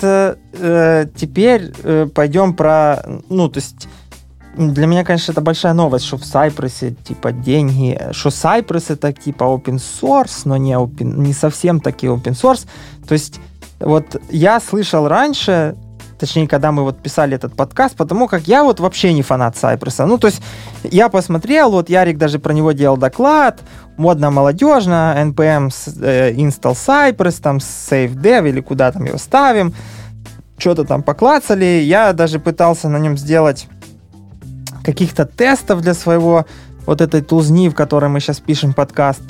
э, теперь э, пойдем про... Ну, то есть, для меня, конечно, это большая новость, что в Cypress, типа, деньги... Что Cypress это, типа, open source, но не, open, не совсем таки open source. То есть, вот я слышал раньше... Точнее, когда мы вот писали этот подкаст, потому как я вот вообще не фанат Cypress. Ну, то есть, я посмотрел, вот Ярик даже про него делал доклад, модно-молодежно, эн пи эм э, install Cypress, там, save dev или куда там его ставим, что-то там поклацали. Я даже пытался на нем сделать каких-то тестов для своего вот этой тулзни, в которой мы сейчас пишем подкаст.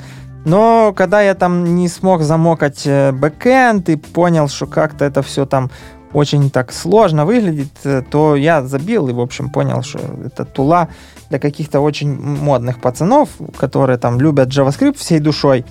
Но когда я там не смог замокать бэкэнд и понял, что как-то это все там очень так сложно выглядит, то я забил и, в общем, понял, что это тула для каких-то очень модных пацанов, которые там любят JavaScript всей душой.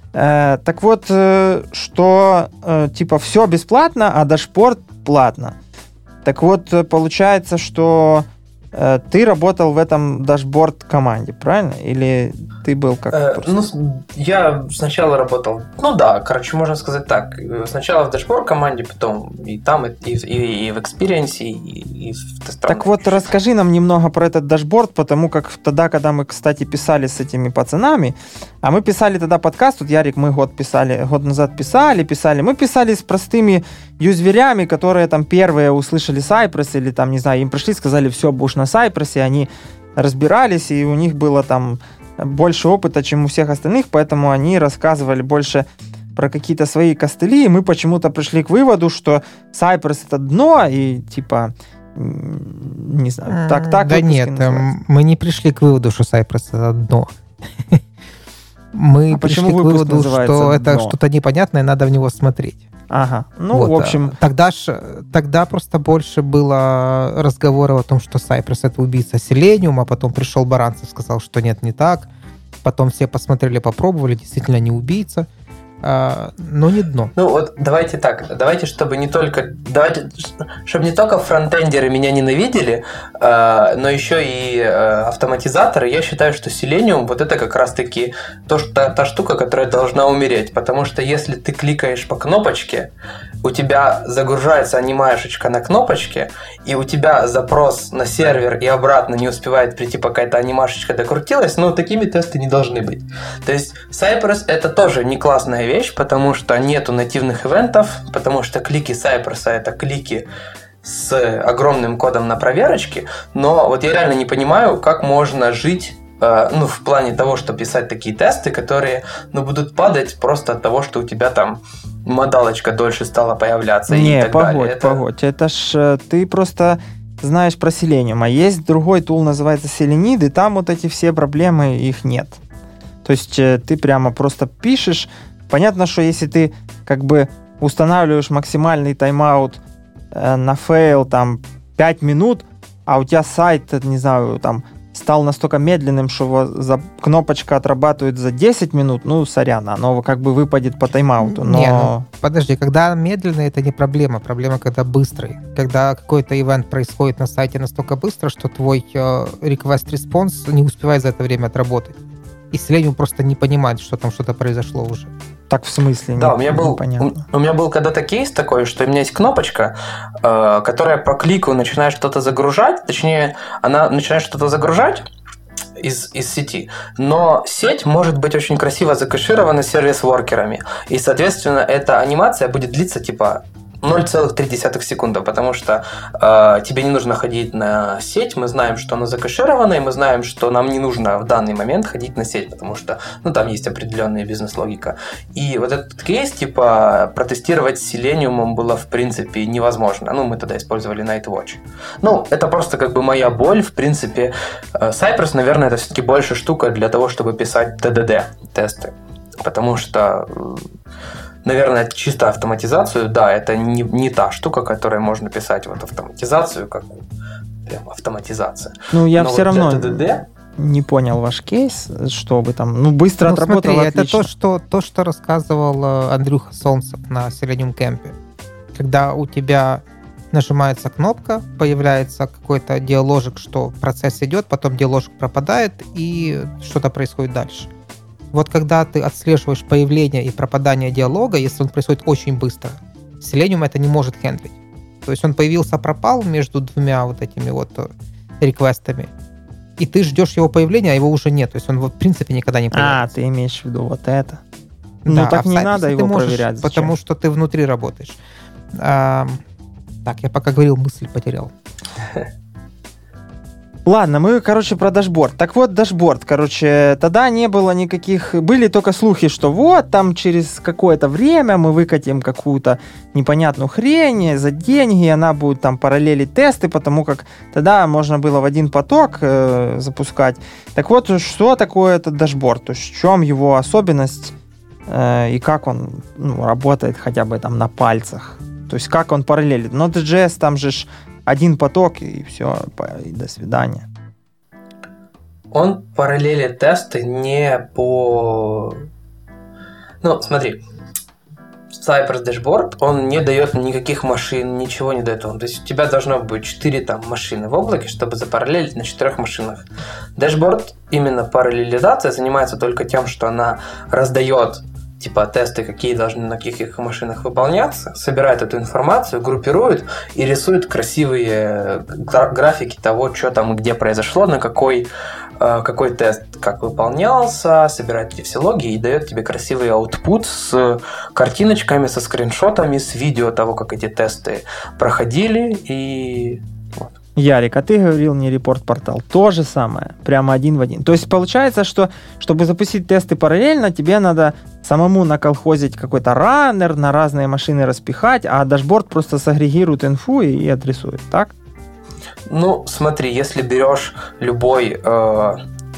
Э, так вот, э, что э, типа все бесплатно, а дашборд платно. Так вот, получается, что э, ты работал в этом дашборд команде, правильно? Или ты был как? Э, ну, я сначала работал, ну да, короче, можно сказать так. Сначала в дашборд команде, потом и там, и, и, и в Experience, и, и в тестах. Так вот, расскажи нам немного про этот дашборд, потому как тогда, когда мы, кстати, писали с этими пацанами, а мы писали тогда подкаст, вот Ярик, мы год писали, год назад писали, писали, мы писали с простыми юзерами, которые там первые услышали Cypress, или там, не знаю, им пришли, сказали, все, будешь на Cypress, и они разбирались, и у них было там больше опыта, чем у всех остальных, поэтому они рассказывали больше про какие-то свои костыли, и мы почему-то пришли к выводу, что Cypress это дно, и типа, не знаю, так, так. Да нет, называется. Мы не пришли к выводу, что Cypress это дно. Мы а пришли к выводу, что это дно? Что-то непонятное, надо в него смотреть. Ага, ну, вот. в общем... Тогда, ж, тогда просто больше было разговоров о том, что Cypress — это убийца Selenium, а потом пришел Баранцев, сказал, что нет, не так. Потом все посмотрели, попробовали, действительно не убийца. Но не дно. Ну вот давайте так, давайте, чтобы не только, давайте, чтобы не только фронтендеры меня ненавидели, э, но еще и э, автоматизаторы. Я считаю, что Selenium вот это как раз-таки то, что, та, та штука, которая должна умереть, потому что если ты кликаешь по кнопочке, у тебя загружается анимашечка на кнопочке, и у тебя запрос на сервер и обратно не успевает прийти, пока эта анимашечка докрутилась, но такими тесты не должны быть. То есть Cypress это тоже не классная вещь, вещь, потому что нету нативных ивентов, потому что клики Cypress это клики с огромным кодом на проверочке, но вот я реально не понимаю, как можно жить, э, ну, в плане того, что писать такие тесты, которые, ну, будут падать просто от того, что у тебя там модалочка дольше стала появляться. Не, и так погодь, далее. Это... погодь, это ж ты просто знаешь про Selenium, а есть другой тул, называется Selenid, и там вот эти все проблемы, их нет. То есть ты прямо просто пишешь. Понятно, что если ты как бы устанавливаешь максимальный тайм-аут э, на фейл там пять минут, а у тебя сайт, не знаю, там стал настолько медленным, что за, кнопочка отрабатывает за десять минут, ну, сорян, оно как бы выпадет по тайм-ауту. Но... Не, ну, подожди, когда медленный, это не проблема. Проблема, когда быстрый. Когда какой-то ивент происходит на сайте настолько быстро, что твой э, request-response не успевает за это время отработать. И Selenium просто не понимает, что там что-то произошло уже. Так в смысле? Да, не, у меня был, у, у меня был когда-то кейс такой, что у меня есть кнопочка, э, которая по клику начинает что-то загружать, точнее, она начинает что-то загружать из, из сети, но сеть может быть очень красиво закэширована сервис-воркерами, и, соответственно, эта анимация будет длиться типа ноль целых три десятых секунды, потому что э, тебе не нужно ходить на сеть, мы знаем, что она закэширована, и мы знаем, что нам не нужно в данный момент ходить на сеть, потому что, ну, там есть определенная бизнес-логика. И вот этот кейс, типа, протестировать с Selenium было, в принципе, невозможно. Ну, мы тогда использовали Nightwatch. Ну, это просто как бы моя боль, в принципе. Cypress, наверное, это все-таки больше штука для того, чтобы писать ти ди ди-тесты, потому что... Наверное, чисто автоматизацию, да, это не, не та штука, которой можно писать вот автоматизацию, как прям автоматизация. Ну, я Но все вот равно ти ди ди... не понял ваш кейс, чтобы там, ну, быстро ну, отработало, смотри, отлично. это то что, то, что рассказывал Андрюха Солнцев на Selenium Camp. Когда у тебя нажимается кнопка, появляется какой-то диаложик, что процесс идет, потом диаложик пропадает, и что-то происходит дальше. Вот когда ты отслеживаешь появление и пропадание диалога, если он происходит очень быстро, Selenium это не может хендлить. То есть он появился, пропал между двумя вот этими вот реквестами, и ты ждешь его появления, а его уже нет. То есть он в принципе никогда не появится. А, ты имеешь в виду вот это? Да, ну так а не надо его можешь, проверять. Зачем? Потому что ты внутри работаешь. А, так, я пока говорил, мысль потерял. Ладно, мы, короче, про дашборд. Так вот, дашборд, короче, тогда не было никаких... Были только слухи, что вот, там через какое-то время мы выкатим какую-то непонятную хрень за деньги, она будет там параллелить тесты, потому как тогда можно было в один поток э, запускать. Так вот, что такое этот дашборд? То есть в чем его особенность э, и как он ну, работает хотя бы там на пальцах? То есть как он параллелит? Node.js там же ж один поток, и все, и до свидания. Он параллелит тесты не по... Ну, смотри, Cypress Dashboard, он не дает никаких машин, ничего не дает он. То есть у тебя должно быть четыре там машины в облаке, чтобы запараллелить на четырех машинах. Dashboard, именно параллелизация, занимается только тем, что она раздает типа тесты, какие должны на каких машинах выполняться, собирает эту информацию, группирует и рисует красивые графики того, что там и где произошло, на какой, какой тест как выполнялся, собирает эти все логи и дает тебе красивый аутпут с картиночками, со скриншотами, с видео того, как эти тесты проходили и... Вот. Ярик, а ты говорил не репорт-портал. То же самое, прямо один в один. То есть получается, что чтобы запустить тесты параллельно, тебе надо самому наколхозить какой-то раннер, на разные машины распихать, а дашборд просто сагрегирует инфу и, и адресует, так? Ну, смотри, если берешь любой э,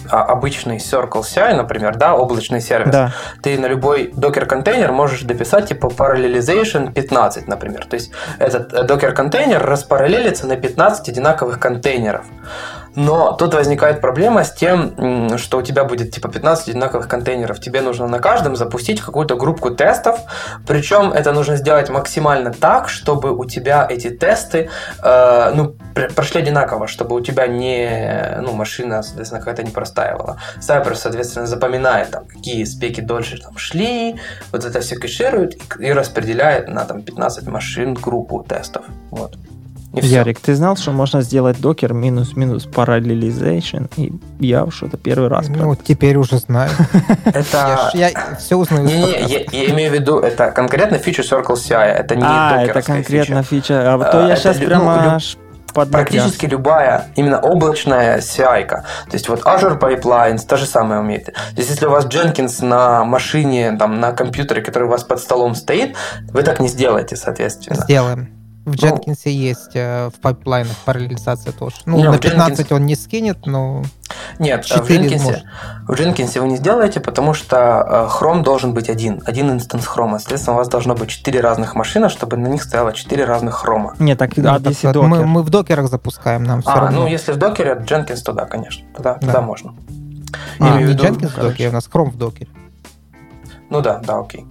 обычный Circle си ай, например, да, облачный сервис, да. ты на любой докер-контейнер можешь дописать типа parallelization пятнадцать, например. То есть этот докер-контейнер распараллелится на пятнадцать одинаковых контейнеров. Но тут возникает проблема с тем, что у тебя будет типа пятнадцать одинаковых контейнеров. Тебе нужно на каждом запустить какую-то группу тестов. Причем это нужно сделать максимально так, чтобы у тебя эти тесты э, ну, прошли одинаково, чтобы у тебя не, ну, машина, соответственно, какая-то не простаивала. Cypress, соответственно, запоминает, там, какие спеки дольше там, шли, вот это все кэширует и, и распределяет на там, пятнадцать машин группу тестов. Вот. Ярик, ты знал, что можно сделать докер минус-минус parallelization? И я что-то первый раз. Ну, вот теперь уже знаю. Это... Я все узнаю. Не-не, я имею в виду, это конкретно фича Circle си ай, это не докеровская фича. А, это конкретно фича. А то я сейчас прямо практически любая именно облачная си ай-ка. То есть вот Azure Pipelines та же самая умеет. То есть если у вас Jenkins на машине, там, на компьютере, который у вас под столом стоит, вы так не сделаете, соответственно. Сделаем. В Jenkins ну, есть э, в пайплайнах параллелизация тоже. Ну, не, на пятнадцать Jenkins... он не скинет, но нет, в Jenkins, в Jenkins вы не сделаете, потому что Chrome должен быть один. Один инстанс Chrome. Соответственно, у вас должно быть четыре разных машины, чтобы на них стояло четыре разных Chrome. Нет, так, ну, а так, если докер? Мы, мы в докерах запускаем, нам все а, равно. Ну, если в докере Jenkins, то да, конечно. Тогда, да. тогда можно. А, не виду, Jenkins в докере, у нас Chrome в докере. Ну да, да, окей.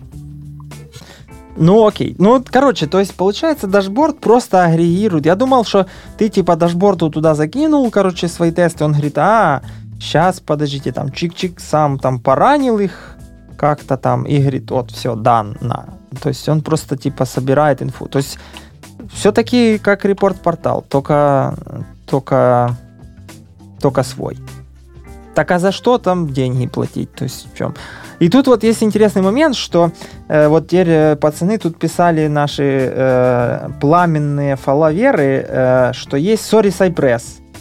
Ну, окей. Ну, короче, то есть, получается, дашборд просто агрегирует. Я думал, что ты, типа, дашборду туда закинул, короче, свои тесты. Он говорит, а, сейчас, подождите, там, чик-чик, сам там поранил их как-то там, и говорит, вот, все, done, на. То есть, он просто, типа, собирает инфу. То есть, все-таки как репорт-портал, только, только, только свой. Так, а за что там деньги платить? То есть, в чем... И тут вот есть интересный момент, что э, вот теперь пацаны тут писали наши э, пламенные фолловеры, э, что есть Sorry Cypress.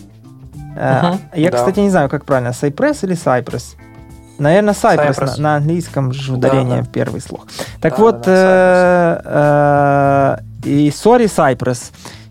Э, uh-huh, я, да. кстати, не знаю, как правильно, Cypress или Cypress? Наверное, Cypress, Cypress. На, на английском же ударение да, да. в первый слог. Так да, вот, да, да, э, э, и Sorry Cypress.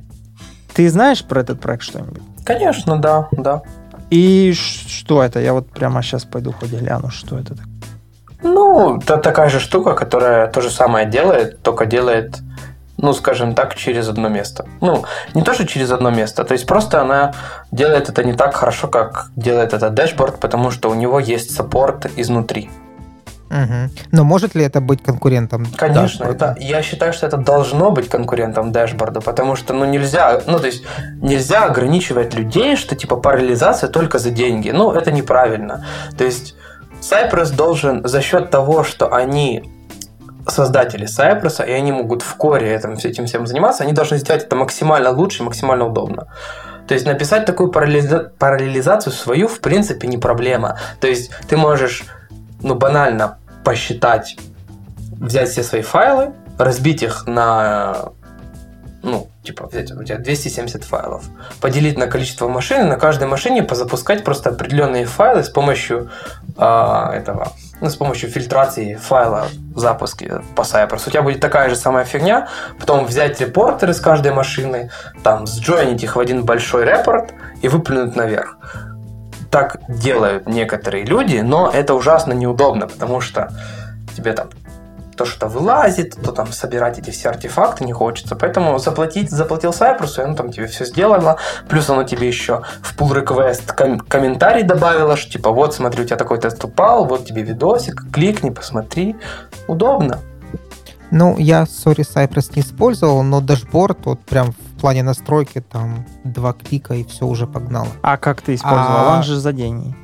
Ты знаешь про этот проект что-нибудь? Конечно, да, да. И что это? Я вот прямо сейчас пойду хоть гляну, что это такое. Ну, это такая же штука, которая то же самое делает, только делает, ну, скажем так, через одно место. Ну, не то, что через одно место, то есть просто она делает это не так хорошо, как делает этот дэшборд, потому что у него есть саппорт изнутри. Угу. Но может ли это быть конкурентом? Конечно, это, я считаю, что это должно быть конкурентом дэшборда, потому что, ну, нельзя, ну, то есть нельзя ограничивать людей, что типа параллелизация только за деньги. Ну, это неправильно. То есть Cypress должен за счет того, что они создатели Cypress, и они могут в коре этим, этим всем заниматься, они должны сделать это максимально лучше и максимально удобно. То есть написать такую параллелиза- параллелизацию свою, в принципе, не проблема. То есть ты можешь, ну, банально посчитать, взять все свои файлы, разбить их на, ну, типа, взять у тебя двести семьдесят файлов, поделить на количество машин, и на каждой машине позапускать просто определенные файлы с помощью э, этого, ну, с помощью фильтрации файла в запуске по Cypress. У тебя будет такая же самая фигня, потом взять репортеры с каждой машины, там, сджойнить их в один большой репорт и выплюнуть наверх. Так делают некоторые люди, но это ужасно неудобно, потому что тебе там то что-то вылазит, то там собирать эти все артефакты не хочется. Поэтому заплатить, заплатил Cypress, и оно там тебе все сделало. Плюс оно тебе еще в pull request ком- комментарий добавило, что типа вот смотри, у тебя такой тест упал, вот тебе видосик, кликни, посмотри. Удобно. Ну, я, sorry, Cypress не использовал, но дашборд вот прям в плане настройки там два клика и все уже погнало. А как ты использовал? А... Он же за деньги.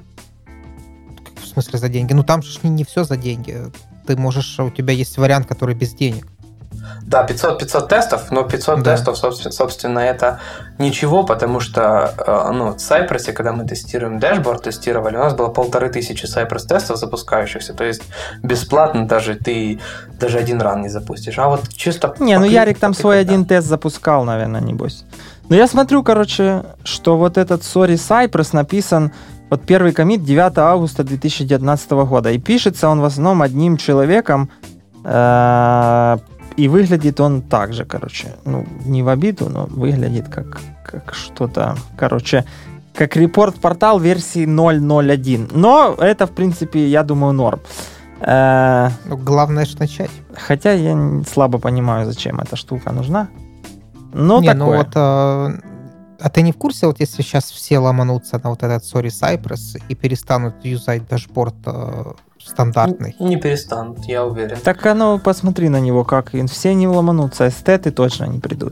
В смысле за деньги? Ну, там же не, не все за деньги. Ты можешь, у тебя есть вариант, который без денег. Да, пятьсот, пятьсот тестов, но пятьсот да. тестов, собственно, собственно, это ничего, потому что ну, в Cypress, когда мы тестируем дэшборд, тестировали, у нас было полторы тысячи Cypress тестов запускающихся, то есть бесплатно даже ты даже один ран не запустишь. А вот чисто... Не, ну Ярик там свой один тест запускал, наверное, небось. Но я смотрю, короче, что вот этот Sorry Cypress написан, вот первый коммит девятого августа две тысячи девятнадцатого года, и пишется он в основном одним человеком, э- и выглядит он так же, короче, ну, не в обиду, но выглядит как, как что-то, короче, как репорт-портал версии ноль ноль один. Но это, в принципе, я думаю, норм. Э, Ну, главное же начать. Хотя я н- слабо понимаю, зачем эта штука нужна. Но Не, ну такое. вот, а, а ты не в курсе, вот если сейчас все ломанутся на вот этот Sorry Cypress и перестанут юзать дашборд а, стандартный? Не перестанут, я уверен. Так оно, посмотри на него, как и все не ломанутся, эстеты точно не придут.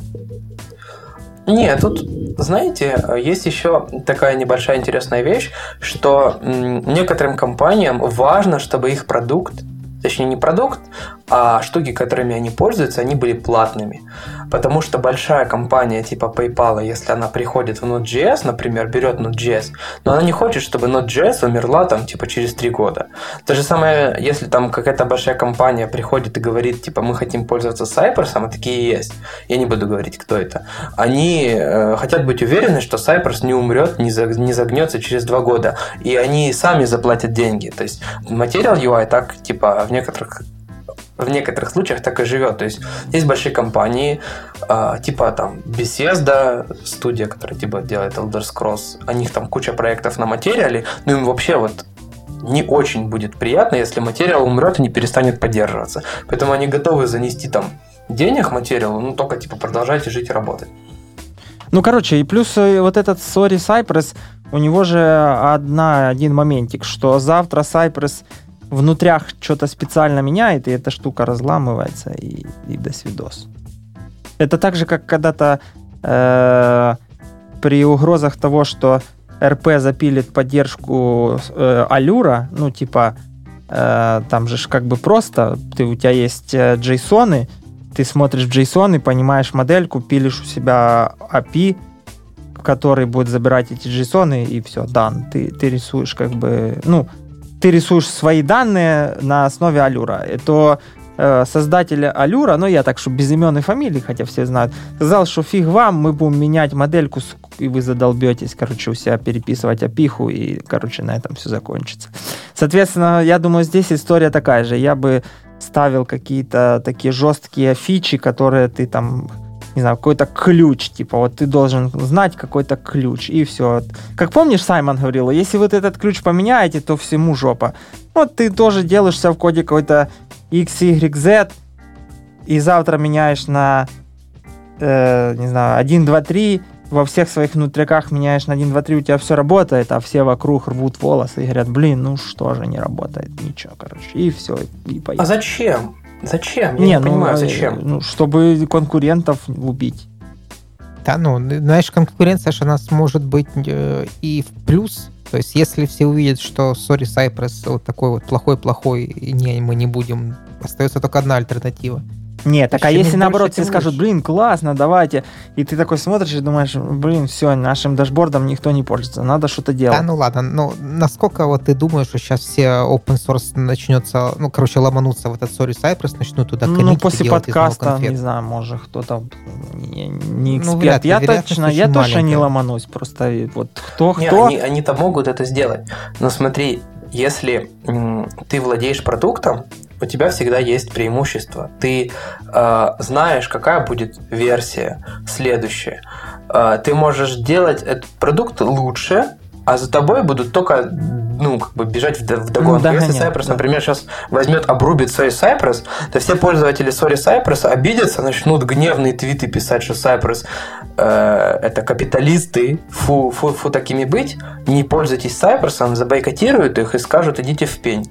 Нет, тут, знаете, есть еще такая небольшая интересная вещь, что м, некоторым компаниям важно, чтобы их продукт, точнее не продукт, а штуки, которыми они пользуются, они были платными. Потому что большая компания типа PayPal, если она приходит в Node.js, например, берет Node.js, но она не хочет, чтобы Node.js умерла там типа через три года. То же самое, если там какая-то большая компания приходит и говорит, типа, мы хотим пользоваться Cypress, а такие есть. Я не буду говорить, кто это. Они э, хотят быть уверены, что Cypress не умрет, не, за, не загнется через два года. И они сами заплатят деньги. То есть Material ю ай так, типа, в некоторых в некоторых случаях так и живет. То есть есть большие компании, э, типа там Bethesda, студия, которая типа делает Elder Scrolls, у них там куча проектов на материале, но им вообще вот не очень будет приятно, если материал умрет и не перестанет поддерживаться. Поэтому они готовы занести там денег материалу, ну только типа продолжайте жить и работать. Ну, короче, и плюс вот этот Sorry Cypress, у него же одна, один моментик, что завтра Cypress внутрях что-то специально меняет, и эта штука разламывается, и, и до свидос. Это так же, как когда-то э, при угрозах того, что эр пи запилит поддержку э, Allure, ну, типа, э, там же ж как бы просто, ты, у тебя есть JSON, ты смотришь в JSON и понимаешь модельку, пилишь у себя эй пи ай, который будет забирать эти JSON, и все, дан. Ты, ты рисуешь как бы, ну, ты рисуешь свои данные на основе Allure. То э, создатель Allure, ну, я так, что без имен и фамилий, хотя все знают, сказал, что фиг вам, мы будем менять модельку, и вы задолбетесь, короче, у себя переписывать опиху, и, короче, на этом все закончится. Соответственно, я думаю, здесь история такая же. Я бы ставил какие-то такие жесткие фичи, которые ты там, не знаю, какой-то ключ, типа, вот ты должен знать какой-то ключ, и все. Как помнишь, Саймон говорил, если вы этот ключ поменяете, то всему жопа. Вот ты тоже делаешься в коде какой-то X, Y, Z, и завтра меняешь на, э, не знаю, один, два, три, во всех своих внутряках меняешь на один, два, три, у тебя все работает, а все вокруг рвут волосы и говорят, блин, ну что же не работает, ничего, короче, и все, и поехали. А зачем? Зачем? Я не, не ну, понимаю, зачем. Ну, чтобы конкурентов убить. Да, ну, знаешь, конкуренция же у нас может быть э, и в плюс. То есть, если все увидят, что Sorry Cypress вот такой вот плохой-плохой, и не, мы не будем, остается только одна альтернатива. Нет, так а Чем если больше, наоборот тем все скажут, лучше. блин, классно, давайте, и ты такой смотришь и думаешь, блин, все, нашим дашбордом никто не пользуется, надо что-то делать. Да, ну ладно, но насколько вот ты думаешь, что сейчас все open source начнется, ну, короче, ломануться в этот Sorry Cypress, начнут туда коммитить, Ну, после делать из него подкаста, конфет? не знаю, может, кто-то не, не Ну, эксперт. вряд ли, я вероятность точно, очень я точно не маленькая. ломанусь, просто вот кто, Не, кто... они, они-то могут это сделать. Но смотри, если м, ты владеешь продуктом, у тебя всегда есть преимущество. Ты э, знаешь, какая будет версия следующая. Э, ты можешь делать этот продукт лучше, а за тобой будут только, ну, как бы бежать в догонку. Ну, Если догонять, Cypress, да. например, сейчас возьмет, обрубит Sorry Cypress, то все пользователи Sorry Cypress обидятся, начнут гневные твиты писать, что Cypress э, это капиталисты, фу, фу, фу такими быть, не пользуйтесь Cypress, забойкотируют их и скажут, идите в пень.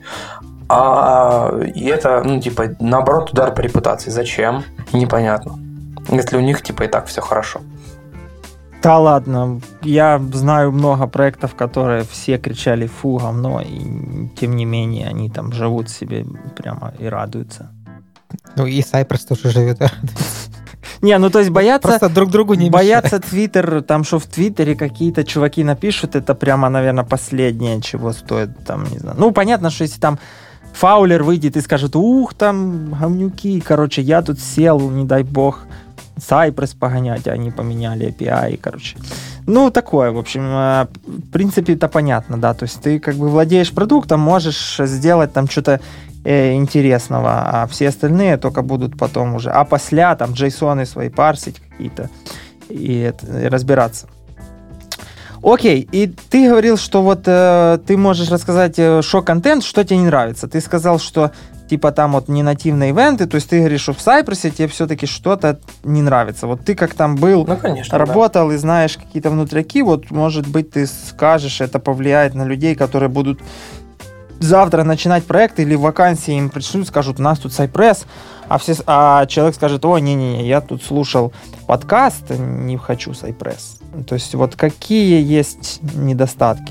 А и это, ну, типа, наоборот, удар по репутации. Зачем? Непонятно. Если у них, типа, и так все хорошо. Да ладно, я знаю много проектов, которые все кричали фу, говно, и тем не менее они там живут себе прямо и радуются. Ну, и Cypress тоже живет. Не, ну то есть боятся... Просто друг другу не Боятся Твиттер, там что в Твиттере какие-то чуваки напишут, это прямо, наверное, последнее, чего стоит, там, не знаю. Ну, понятно, что если там Фаулер выйдет и скажет, ух, там говнюки, короче, я тут сел, не дай бог, Cypress погонять, а они поменяли эй пи ай, короче. Ну, такое, в общем, в принципе, это понятно, да, то есть ты как бы владеешь продуктом, можешь сделать там что-то э, интересного, а все остальные только будут потом уже, а после там джейсоны свои парсить какие-то и, это, и разбираться. Окей, и ты говорил, что вот э, ты можешь рассказать э, шо-контент, что тебе не нравится. Ты сказал, что типа там вот не нативные ивенты, то есть ты говоришь, что в Cypress тебе все-таки что-то не нравится. Вот ты как там был, ну, конечно, работал да. и знаешь какие-то внутряки, вот может быть ты скажешь, это повлияет на людей, которые будут завтра начинать проект или вакансии им пришлют, скажут, у нас тут Cypress, а, все, а человек скажет, о, не-не-не, я тут слушал подкаст, не хочу Cypress. То есть вот какие есть недостатки?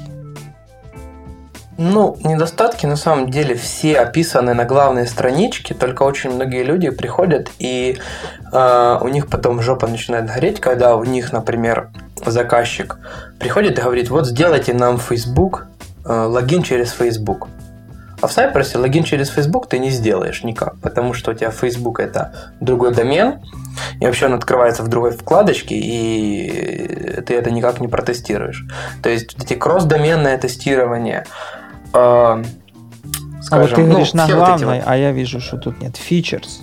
Ну, недостатки на самом деле все описаны на главной страничке, только очень многие люди приходят, и э, у них потом жопа начинает гореть, когда у них, например, заказчик приходит и говорит, вот сделайте нам Facebook, э, логин через Facebook. А в Cypress логин через Facebook ты не сделаешь никак, потому что у тебя Facebook это другой домен, и вообще он открывается в другой вкладочке, и ты это никак не протестируешь. То есть эти кросс-доменное тестирование, э, скажем, а вот ты говоришь ну, на главной, вот эти... а я вижу, что тут нет features.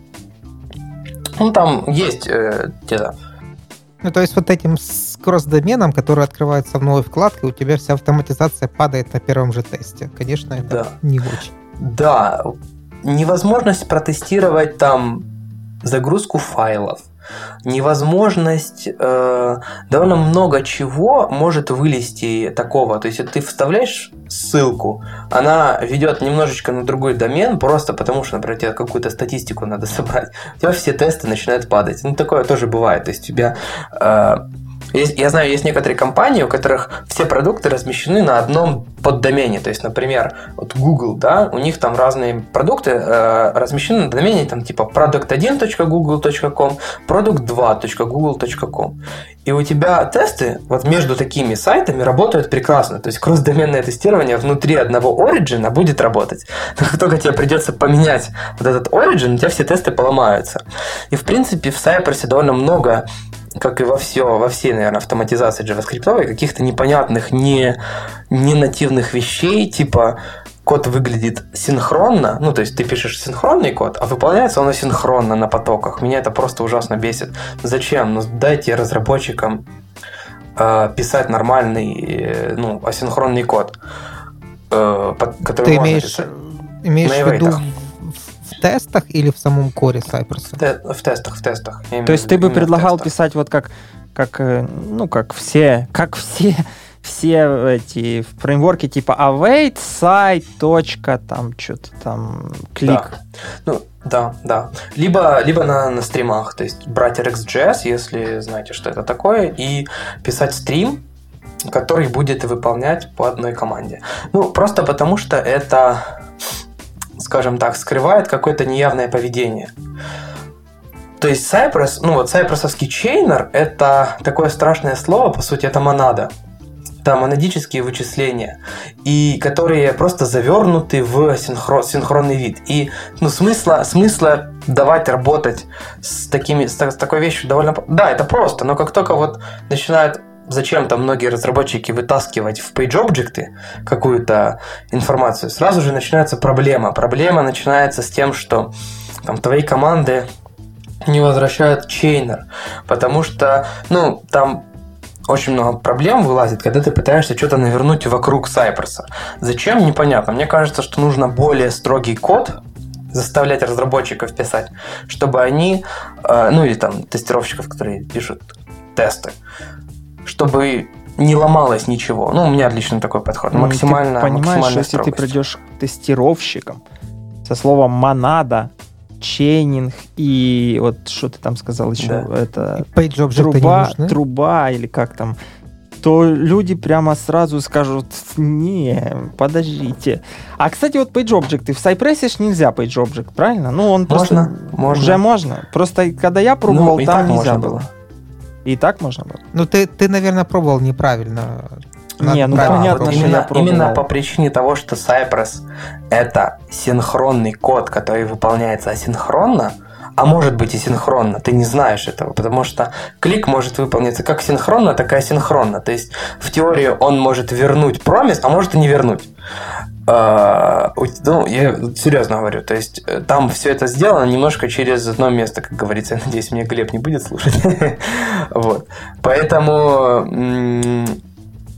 Ну, там есть э, где-то. Ну, то есть вот этим с кросс-доменом, который открывается в новой вкладке, у тебя вся автоматизация падает на первом же тесте. Конечно, это да. не очень. Да, невозможность протестировать там загрузку файлов, невозможность, э, довольно много чего может вылезти такого. То есть, если ты вставляешь ссылку, она ведет немножечко на другой домен, просто потому что, например, тебе какую-то статистику надо собрать. У тебя все тесты начинают падать. Ну, такое тоже бывает. То есть, у тебя... Э, есть, я знаю, есть некоторые компании, у которых все продукты размещены на одном поддомене. То есть, например, вот Google, да, у них там разные продукты э, размещены на домене там типа продукт один точка гугл точка ком, продукт два точка гугл точка ком. И у тебя тесты вот между такими сайтами работают прекрасно. То есть, кросс-доменное тестирование внутри одного Origin будет работать. Но как только тебе придется поменять вот этот Origin, у тебя все тесты поломаются. И, в принципе, в Cypress довольно много, как и во, все, во всей, наверное, автоматизации JavaScript, каких-то непонятных, не, не нативных вещей, типа код выглядит синхронно, ну, то есть ты пишешь синхронный код, а выполняется он асинхронно на потоках. Меня это просто ужасно бесит. Зачем? Ну, дайте разработчикам э, писать нормальный, э, ну, асинхронный код, э, который ты можно имеешь, писать. имеешь на в виду ивейтах. В тестах или в самом коре Cypress? В тестах, в тестах. То есть ты бы предлагал писать вот как, как, ну, как все, как все, все эти фреймворки типа await, site, точка, там что-то там, клик. Да. Ну, да, да. Либо, либо на, на стримах, то есть брать эр икс джей эс, если знаете, что это такое, и писать стрим, который будет выполнять по одной команде. Ну, просто потому что это... скажем так, скрывает какое-то неявное поведение. То есть Cypress, ну вот Cypress-овский чейнер, это такое страшное слово, по сути, это монада. Это монадические вычисления, и которые просто завернуты в синхрон, синхронный вид. И ну, смысла, смысла давать работать с, такими, с, с такой вещью довольно... Да, это просто, но как только вот начинают зачем-то многие разработчики вытаскивать в PageObject какую-то информацию, сразу же начинается проблема. Проблема начинается с тем, что там, твои команды не возвращают чейнер, потому что ну, там очень много проблем вылазит, когда ты пытаешься что-то навернуть вокруг Cypress. Зачем? Непонятно. Мне кажется, что нужно более строгий код заставлять разработчиков писать, чтобы они, ну или там тестировщиков, которые пишут тесты, чтобы не ломалось ничего. Ну, у меня лично такой подход. Ну, максимально, ты понимаешь, что если строгость. ты придешь к тестировщикам со словом монада, чейнинг и вот что ты там сказал еще, да. это труба, труба или как там, то люди прямо сразу скажут, не, подождите. А, кстати, вот PageObject, в Cypress ж нельзя PageObject, правильно? Ну, он можно, просто... можно. Уже можно. Просто, когда я пробовал, ну, там нельзя было. было. И так можно было? Ну, ты, ты наверное, пробовал неправильно. Не, ну понятно, что именно, я пробовал. Именно по причине того, что Cypress — это синхронный код, который выполняется асинхронно, а может быть и синхронно, ты не знаешь этого, потому что клик может выполниться как синхронно, так и асинхронно. То есть в теории он может вернуть промис, а может и не вернуть. Ну, я серьезно говорю, то есть там все это сделано немножко через одно место, как говорится. Я надеюсь, меня Глеб не будет слушать. Вот. Поэтому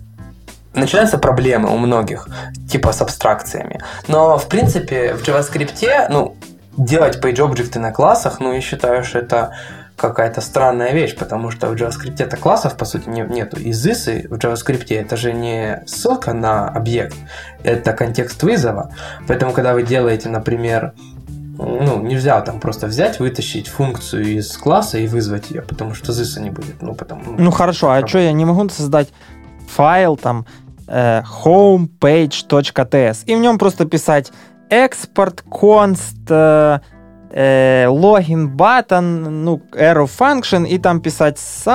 начинаются проблемы у многих, типа с абстракциями. Но, в принципе, в JavaScript, ну, делать page-объекты на классах, ну, я считаю, что это какая-то странная вещь, потому что в JavaScript-то классов, по сути, не, нету. И this в JavaScript это же не ссылка на объект, это контекст вызова. Поэтому, когда вы делаете, например, ну, нельзя там просто взять, вытащить функцию из класса и вызвать ее, потому что this не будет. Ну, потому, ну, ну хорошо, а что, я не могу создать файл там э, homepage.ts и в нем просто писать export const э, э, login button, ну, arrow function, и там писать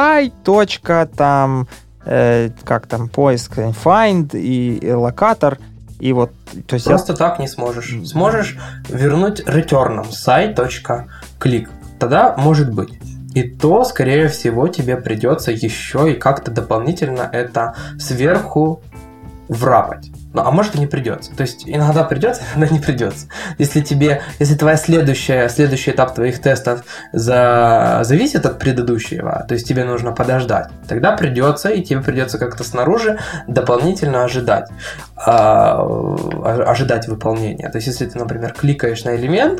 site. Там, э, как там, поиск, find и, и локатор. И вот, то есть просто я... так не сможешь. Сможешь вернуть return site.click. Тогда может быть. И то, скорее всего, тебе придется еще и как-то дополнительно это сверху врапать. Ну, а может и не придется. То есть иногда придется, иногда не придется. Если тебе, если твоя следующая, следующий этап твоих тестов за, зависит от предыдущего, то есть тебе нужно подождать, тогда придется, и тебе придется как-то снаружи дополнительно ожидать, а, ожидать выполнения. То есть если ты, например, кликаешь на элемент,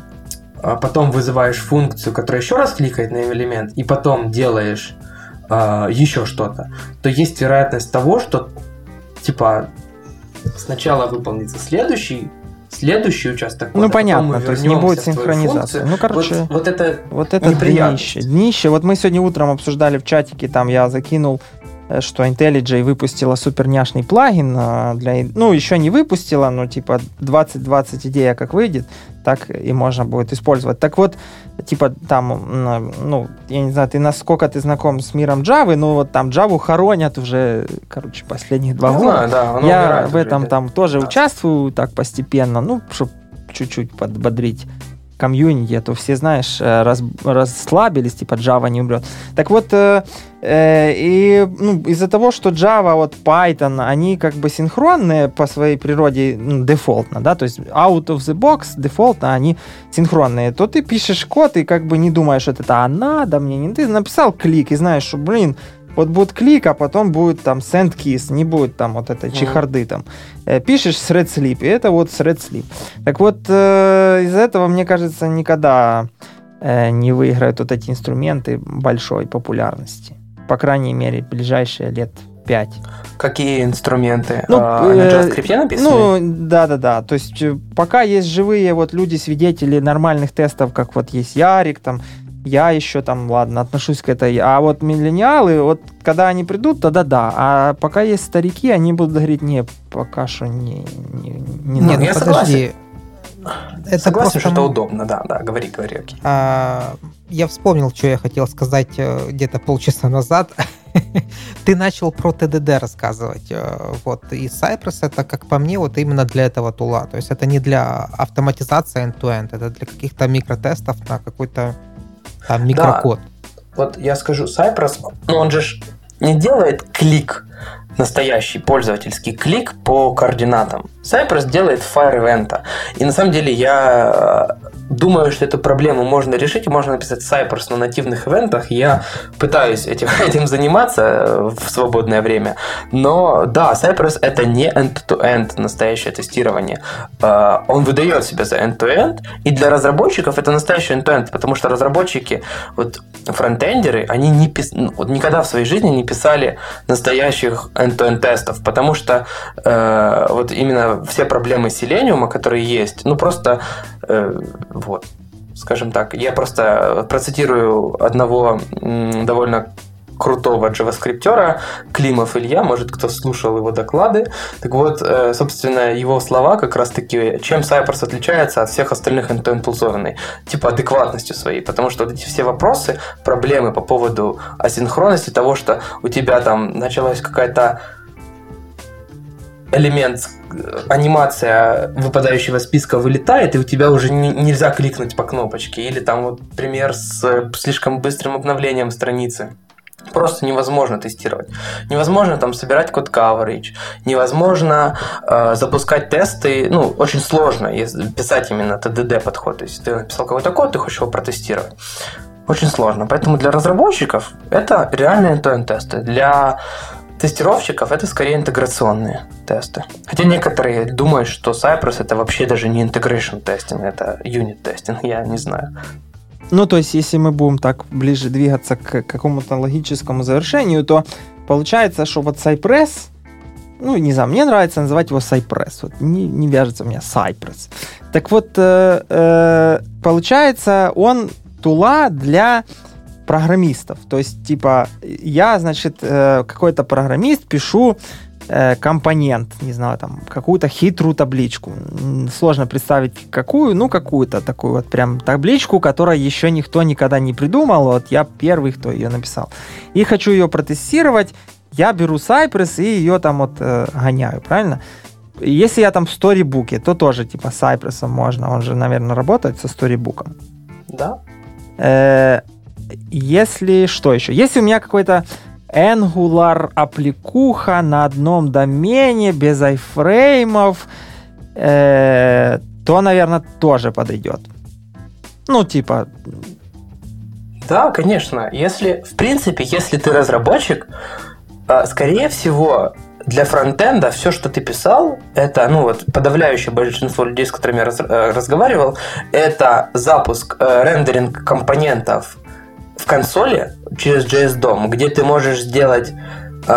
а потом вызываешь функцию, которая еще раз кликает на элемент, и потом делаешь а, еще что-то, то есть вероятность того, что типа сначала выполнится следующий, следующий участок. Ну, понятно, то есть не будет синхронизации. Ну, короче, вот, вот это, вот это днище. Днище. Вот мы сегодня утром обсуждали в чатике, там я закинул, что IntelliJ выпустила суперняшный плагин для... Ну, еще не выпустила, но типа двадцать двадцать идея как выйдет, так и можно будет использовать. Так вот, типа там, ну, я не знаю, ты насколько ты знаком с миром Java, но вот там Java хоронят уже, короче, последних два года. Знаю, да, я в этом уже, там да. тоже да. участвую так постепенно, ну, чтобы чуть-чуть подбодрить комьюнити, а то все, знаешь, раз, расслабились, типа Java не умрет. Так вот, э, э, и ну, из-за того, что Java, вот Python, они как бы синхронные по своей природе, ну, дефолтно, да, то есть out of the box, дефолтно они синхронные, то ты пишешь код и как бы не думаешь, что это а надо мне, не ты написал клик и знаешь, что, блин, вот будет клик, а потом будет там send keys, не будет там вот этой чехарды там. Э, пишешь thread sleep, и это вот thread sleep. Так вот, э, из-за этого, мне кажется, никогда э, не выиграют вот эти инструменты большой популярности. По крайней мере, в ближайшие лет пять. Какие инструменты? Ну, а, на JavaScript написаны? Ну, да-да-да. То есть, пока есть живые вот люди-свидетели нормальных тестов, как вот есть Ярик, там, я еще там, ладно, отношусь к этой. А вот миллениалы, вот когда они придут, тогда да. А пока есть старики, они будут говорить, не, пока что не, не, не Нет, надо. ну я подожди. Это согласен, что это удобно, да, да, говори, говори, окей. А, я вспомнил, что я хотел сказать где-то полчаса назад. Ты начал про ти ди ди рассказывать. Вот. И Cypress это, как по мне, вот именно для этого тула. То есть это не для автоматизации end-to-end, это для каких-то микротестов на какой-то там микрокод. Да. Вот я скажу, Cypress, ну он же не делает клик, настоящий пользовательский клик по координатам. Cypress делает fire event. И на самом деле я думаю, что эту проблему можно решить, и можно написать Cypress на нативных ивентах. Я пытаюсь этим, этим заниматься в свободное время. Но да, Cypress это не end-to-end настоящее тестирование. Он выдает себя за end-to-end, и для разработчиков это настоящий end-to-end, потому что разработчики, вот фронтендеры, они не пис... вот никогда в своей жизни не писали настоящих end-to-end тестов, потому что э, вот именно все проблемы Selenium, которые есть, ну просто э, вот, скажем так, я просто процитирую одного м, довольно крутого джаваскриптера, Климов Илья, может, кто слушал его доклады. Так вот, э, собственно, его слова как раз-таки, чем Cypress отличается от всех остальных end-to-end тулзований, типа адекватностью своей, потому что вот эти все вопросы, проблемы по поводу асинхронности, того, что у тебя там началась какая-то элемент, анимация выпадающего списка вылетает, и у тебя уже не, нельзя кликнуть по кнопочке. Или там вот пример с слишком быстрым обновлением страницы. Просто невозможно тестировать. Невозможно там собирать код coverage. Невозможно э, запускать тесты. Ну, очень сложно если писать именно ти ди ди подход. То есть ты написал какой-то код, ты хочешь его протестировать. Очень сложно. Поэтому для разработчиков это реальные end-to-end тесты. Для тестировщиков это скорее интеграционные тесты. Хотя некоторые думают, что Cypress это вообще даже не integration testing, это unit testing, я не знаю. Ну, то есть, если мы будем так ближе двигаться к какому-то логическому завершению, то получается, что вот Cypress, ну, не знаю, мне нравится называть его Cypress, вот не, не вяжется у меня Cypress. Так вот, э, э, получается, он тула для программистов. То есть, типа, я, значит, э, какой-то программист, пишу э, компонент, не знаю, там, какую-то хитрую табличку. Сложно представить, какую, ну, какую-то такую вот прям табличку, которую еще никто никогда не придумал. Вот я первый, кто ее написал. И хочу ее протестировать. Я беру Cypress и ее там вот э, гоняю, правильно? Если я там в Storybook, то тоже типа Cypress можно. Он же, наверное, работает со Storybook. Да. Э, если что еще? Если у меня какой-то Angular аппликуха на одном домене, без айфреймов, э, то, наверное, тоже подойдет. Ну, типа... Да, конечно. Если, в принципе, если ты разработчик, скорее всего, для фронтенда все, что ты писал, это, ну вот, подавляющее большинство людей, с которыми я раз, разговаривал, это запуск, э, рендеринг компонентов в консоли через джей эс дом, где ты можешь сделать э,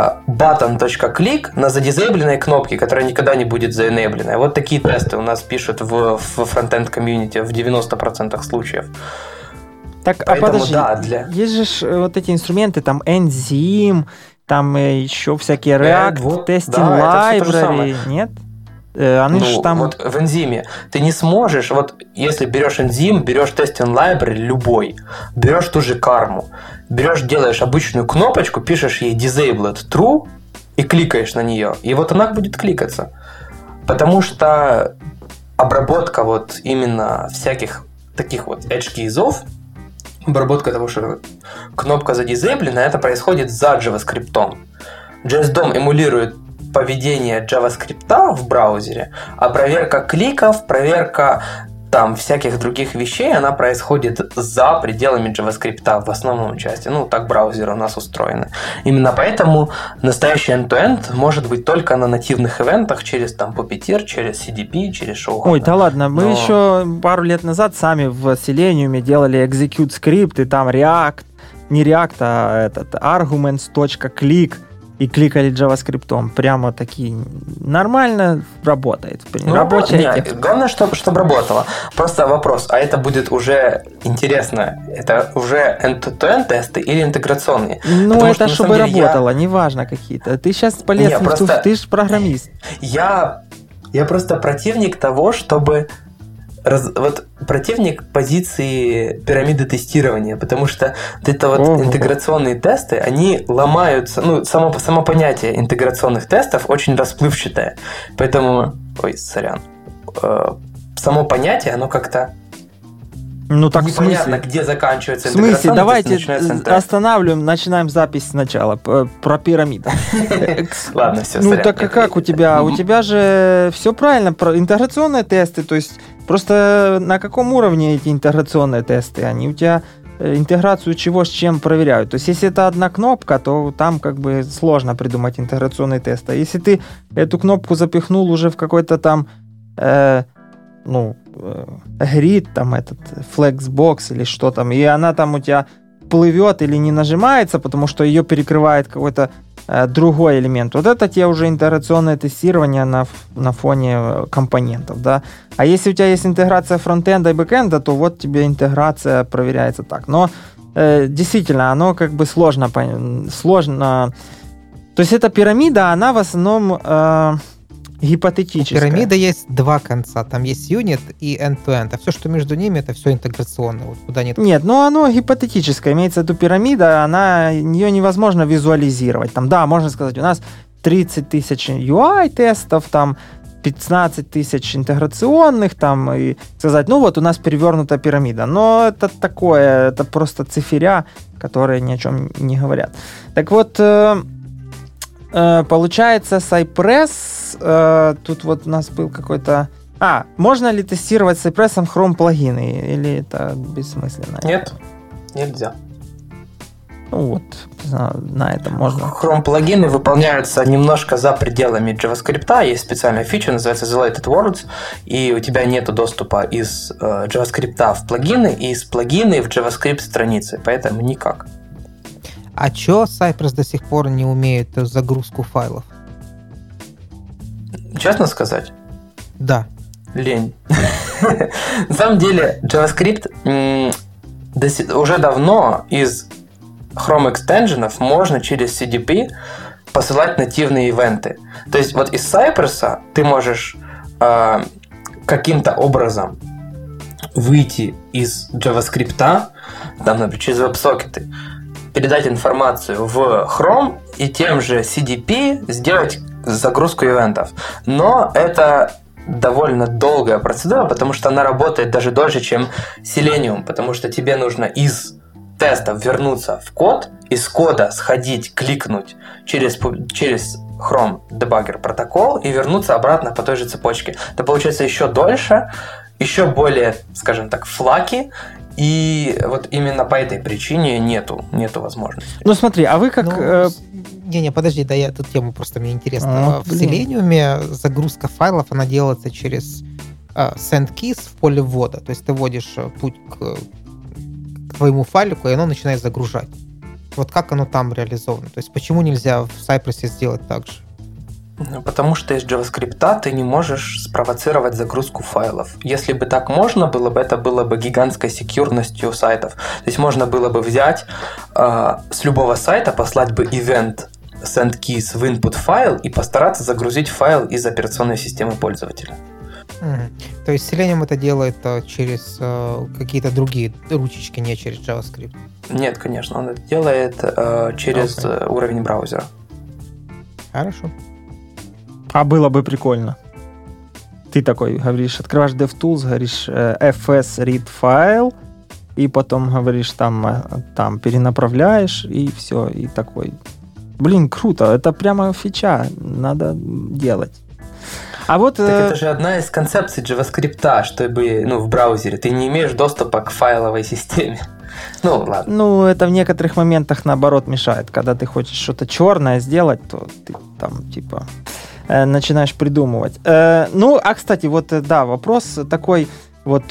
button.click на задизейбленной кнопке, которая никогда не будет заэнейбленной. Вот такие тесты у нас пишут в, в фронтенд комьюнити в девяносто процентов случаев. Так, Поэтому, а подожди, да, для... есть же вот эти инструменты, там Enzyme, там еще всякие React, э, вот, Testing да, Library, нет? Э, они ну, же там... вот в Enzyme ты не сможешь, вот если берешь Enzyme, берешь Testing Library любой, берешь ту же карму, берешь, делаешь обычную кнопочку, пишешь ей disabled true и кликаешь на нее, и вот она будет кликаться. Потому что обработка вот именно всяких таких вот edge-кейсов, обработка того, что кнопка задизейблена, это происходит за JavaScript. джей эс дом эмулирует поведение JavaScript в браузере, а проверка кликов, проверка там всяких других вещей, она происходит за пределами JavaScript в основном части. Ну, так браузеры у нас устроены. Именно поэтому настоящий end-to-end может быть только на нативных ивентах через там Puppeteer, через си ди пи, через что. Ой, да ладно, мы Но... еще пару лет назад сами в Selenium делали execute скрипт, и там React, не React, а этот arguments.click, и кликали JavaScript. Прямо такие нормально работает. Ну, Рабочая нет, главное, чтобы, чтобы работало. Просто вопрос, а это будет уже интересно, это уже end-to-end тесты или интеграционные? Ну, Потому это что, чтобы работало, я... неважно какие-то. Ты сейчас полез, не, в просто... ты же программист. Я, я просто противник того, чтобы Раз, вот противник позиции пирамиды тестирования, потому что вот это вот Ого. интеграционные тесты, они ломаются, ну, само, само понятие интеграционных тестов очень расплывчатое, поэтому, ой, сорян, э, само понятие, оно как-то ну, так непонятно, в смысле? где заканчивается в смысле? Давайте интеграционный останавливаем, начинаем запись сначала про пирамиду. Ладно, все, ну, так а как у тебя? У тебя же все правильно, интеграционные тесты, то есть просто на каком уровне эти интеграционные тесты? Они у тебя интеграцию чего с чем проверяют. То есть, если это одна кнопка, то там как бы сложно придумать интеграционный тест. А если ты эту кнопку запихнул уже в какой-то там э, ну, э, грид, там этот флексбокс или что там, и она там у тебя плывет или не нажимается, потому что ее перекрывает какой-то э, другой элемент. Вот это тебе уже интеграционное тестирование на, на фоне компонентов, да. А если у тебя есть интеграция фронтенда и бэкенда, то вот тебе интеграция проверяется так. Но э, действительно, оно как бы сложно, сложно. То есть эта пирамида, она в основном э, гипотетическая. У пирамиды есть два конца. Там есть юнит и end-to-end. А все, что между ними, это все интеграционно. Вот куда нет. Нет, ну оно гипотетическое. Имеется в виду пирамида, она, ее невозможно визуализировать. Там, да, можно сказать, у нас тридцать тысяч ю ай-тестов, там пятнадцать тысяч интеграционных, там, и сказать, ну вот у нас перевернутая пирамида. Но это такое, это просто циферя, которые ни о чем не говорят. Так вот, э, э, получается, Cypress, э, тут вот у нас был какой-то... А, можно ли тестировать с Cypress Chrome плагины? Или это бессмысленно? Нет, нельзя. Ну вот, на этом можно. Chrome-плагины выполняются немножко за пределами JavaScript. Есть специальная фича, называется Isolated Words, и у тебя нет доступа из э, JavaScript в плагины и из плагины в JavaScript страницы, поэтому никак. А чё Cypress до сих пор не умеет загрузку файлов? Честно сказать? Да. Лень. На самом деле, JavaScript уже давно из Chrome экстеншенов можно через си ди пи посылать нативные ивенты. То есть вот из Cypress ты можешь э, каким-то образом выйти из JavaScript, там, например, через веб-сокеты, передать информацию в Chrome и тем же си ди пи сделать загрузку ивентов. Но это довольно долгая процедура, потому что она работает даже дольше, чем Selenium, потому что тебе нужно из тестов вернуться в код, из кода сходить, кликнуть через, через Chrome Debugger протокол и вернуться обратно по той же цепочке. Это получается еще дольше, еще более, скажем так, флаки, и вот именно по этой причине нету, нету возможности. Ну смотри, а вы как... Ну, э... Не-не, подожди, да, я тут тему просто мне интересно. А, в Selenium загрузка файлов, она делается через э, send keys в поле ввода, то есть ты вводишь путь к твоему файлику, и оно начинает загружать. Вот как оно там реализовано? То есть почему нельзя в Cypress сделать так же? Ну, потому что из JavaScript ты не можешь спровоцировать загрузку файлов. Если бы так можно было бы, это было бы гигантской секьюрностью сайтов. То есть можно было бы взять э, с любого сайта, послать бы event send keys в input файл и постараться загрузить файл из операционной системы пользователя. Mm-hmm. То есть Selenium это делает uh, через uh, какие-то другие ручечки, не через JavaScript? Нет, конечно, он это делает uh, через okay. уровень браузера. Хорошо. А было бы прикольно. Ты такой говоришь, открываешь DevTools, говоришь эф эс read файл, и потом говоришь там, там перенаправляешь, и все, и такой. Блин, круто, это прямо фича, надо делать. А вот, так э... это же одна из концепций JavaScript, чтобы, ну, в браузере ты не имеешь доступа к файловой системе. Ну, ладно. Ну, это в некоторых моментах, наоборот, мешает. Когда ты хочешь что-то черное сделать, то ты там, типа, э, начинаешь придумывать. Э, ну, а, кстати, вот, да, вопрос такой, вот,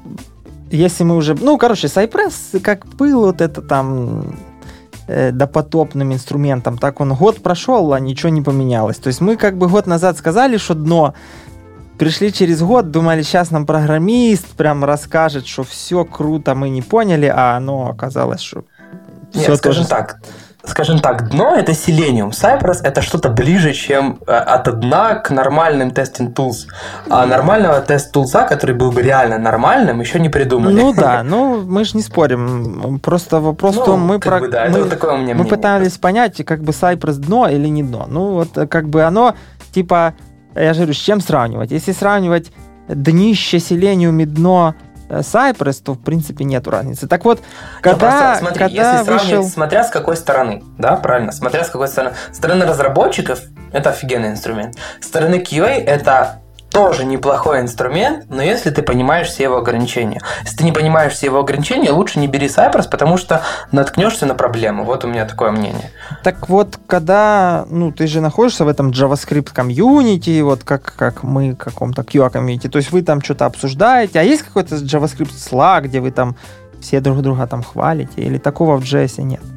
если мы уже... Ну, короче, Cypress, как был вот это там... допотопным инструментом, так он год прошел, а ничего не поменялось. То есть мы как бы год назад сказали, что дно, пришли через год, думали, сейчас нам программист прям расскажет, что все круто, мы не поняли, а оно оказалось, что Нет, все скажем тоже... так, скажем так, дно — это Selenium. Cypress — это что-то ближе, чем от дна к нормальным testing tools. А нормального тест-тулза, который был бы реально нормальным, еще не придумали. Ну да, ну мы же не спорим. Просто вопрос в ну, том, мы, про... бы, да, мы, вот такое у меня мы мнение. пытались понять, как бы Cypress дно или не дно. Ну вот как бы оно, типа, я же говорю, с чем сравнивать? Если сравнивать днище Selenium и дно Cypress, то в принципе нету разницы. Так вот, когда, ну, смотри, когда если вышел... смотря с какой стороны, да, правильно, смотря с какой стороны. С стороны разработчиков это офигенный инструмент. С стороны кью эй это тоже неплохой инструмент, но если ты понимаешь все его ограничения. Если ты не понимаешь все его ограничения, лучше не бери Cypress, потому что наткнешься на проблему. Вот у меня такое мнение. Так вот, когда, ну, ты же находишься в этом JavaScript комьюнити, вот как, как мы в каком-то кью эй комьюнити, то есть вы там что-то обсуждаете, а есть какой-то JavaScript Slack, где вы там все друг друга там хвалите, или такого в джей эс нет?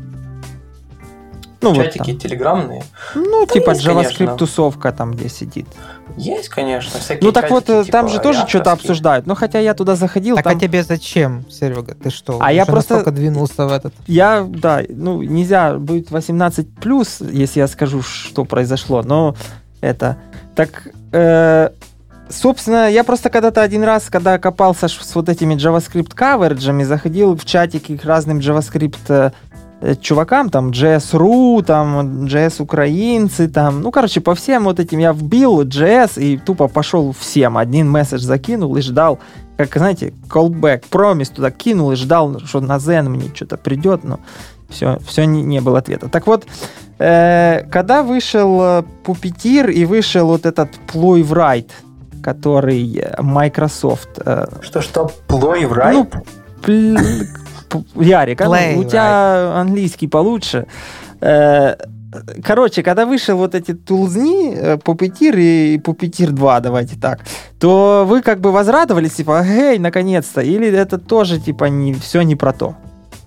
Ну, чатики вот телеграммные. Ну, да типа есть, JavaScript-тусовка там, где сидит. Есть, конечно. Всякие ну, так вот, типа там же тоже что-то обсуждают. Ну, хотя я туда заходил. Так там... а тебе зачем, Серега? Ты что, а я просто настолько двинулся в этот? Я, да, ну, нельзя быть восемнадцать плюс, если я скажу, что произошло, но это... Так, э, собственно, я просто когда-то один раз, когда копался с вот этими JavaScript-каверджами, заходил в чатики к разным JavaScript чувакам, там, джей эс точка ру, там, джей эс-украинцы, там, ну, короче, по всем вот этим я вбил джей эс и тупо пошел всем. Один месседж закинул и ждал, как, знаете, callback, промис туда кинул и ждал, что на Zen мне что-то придет, но все, все не, не было ответа. Так вот, э, когда вышел Puppeteer и вышел вот этот Pluralsight, который Microsoft... Э, Что-что? Pluralsight? Ну, пл- Ярик, а ну, у тебя right. английский получше. Короче, когда вышел вот эти тулзни, Puppeteer и Puppeteer два, давайте так, то вы как бы возрадовались, типа, эй, наконец-то, или это тоже, типа, не, все не про то?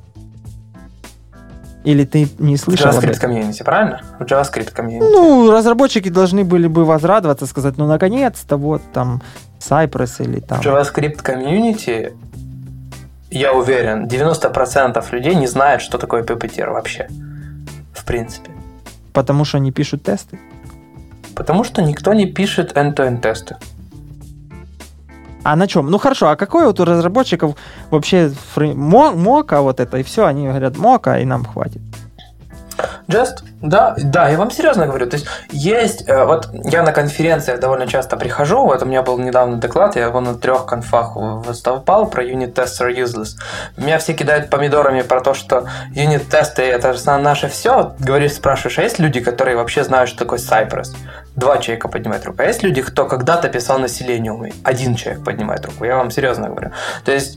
Или ты не слышал? JavaScript комьюнити, правильно? В JavaScript комьюнити. Ну, разработчики должны были бы возрадоваться, сказать, ну, наконец-то, вот там Cypress или там... В JavaScript комьюнити, я уверен, девяносто процентов людей не знают, что такое Puppeteer вообще. В принципе. Потому что они пишут тесты? Потому что никто не пишет end-to-end тесты. А на чем? Ну хорошо, а какой вот у разработчиков вообще фрейм... Мока вот это, и все, они говорят Мока, и нам хватит. Just, да, да, я вам серьезно говорю. То есть есть, вот я на конференциях довольно часто прихожу, вот у меня был недавно доклад, я его на трех конфах выступал про unit-tests are useless. Меня все кидают помидорами про то, что юнит-тесты это же наше все. Говоришь, спрашиваешь, а есть люди, которые вообще знают, что такое Cypress? Два человека поднимают руку. А есть люди, кто когда-то писал на Selenium? Один человек поднимает руку. Я вам серьезно говорю. То есть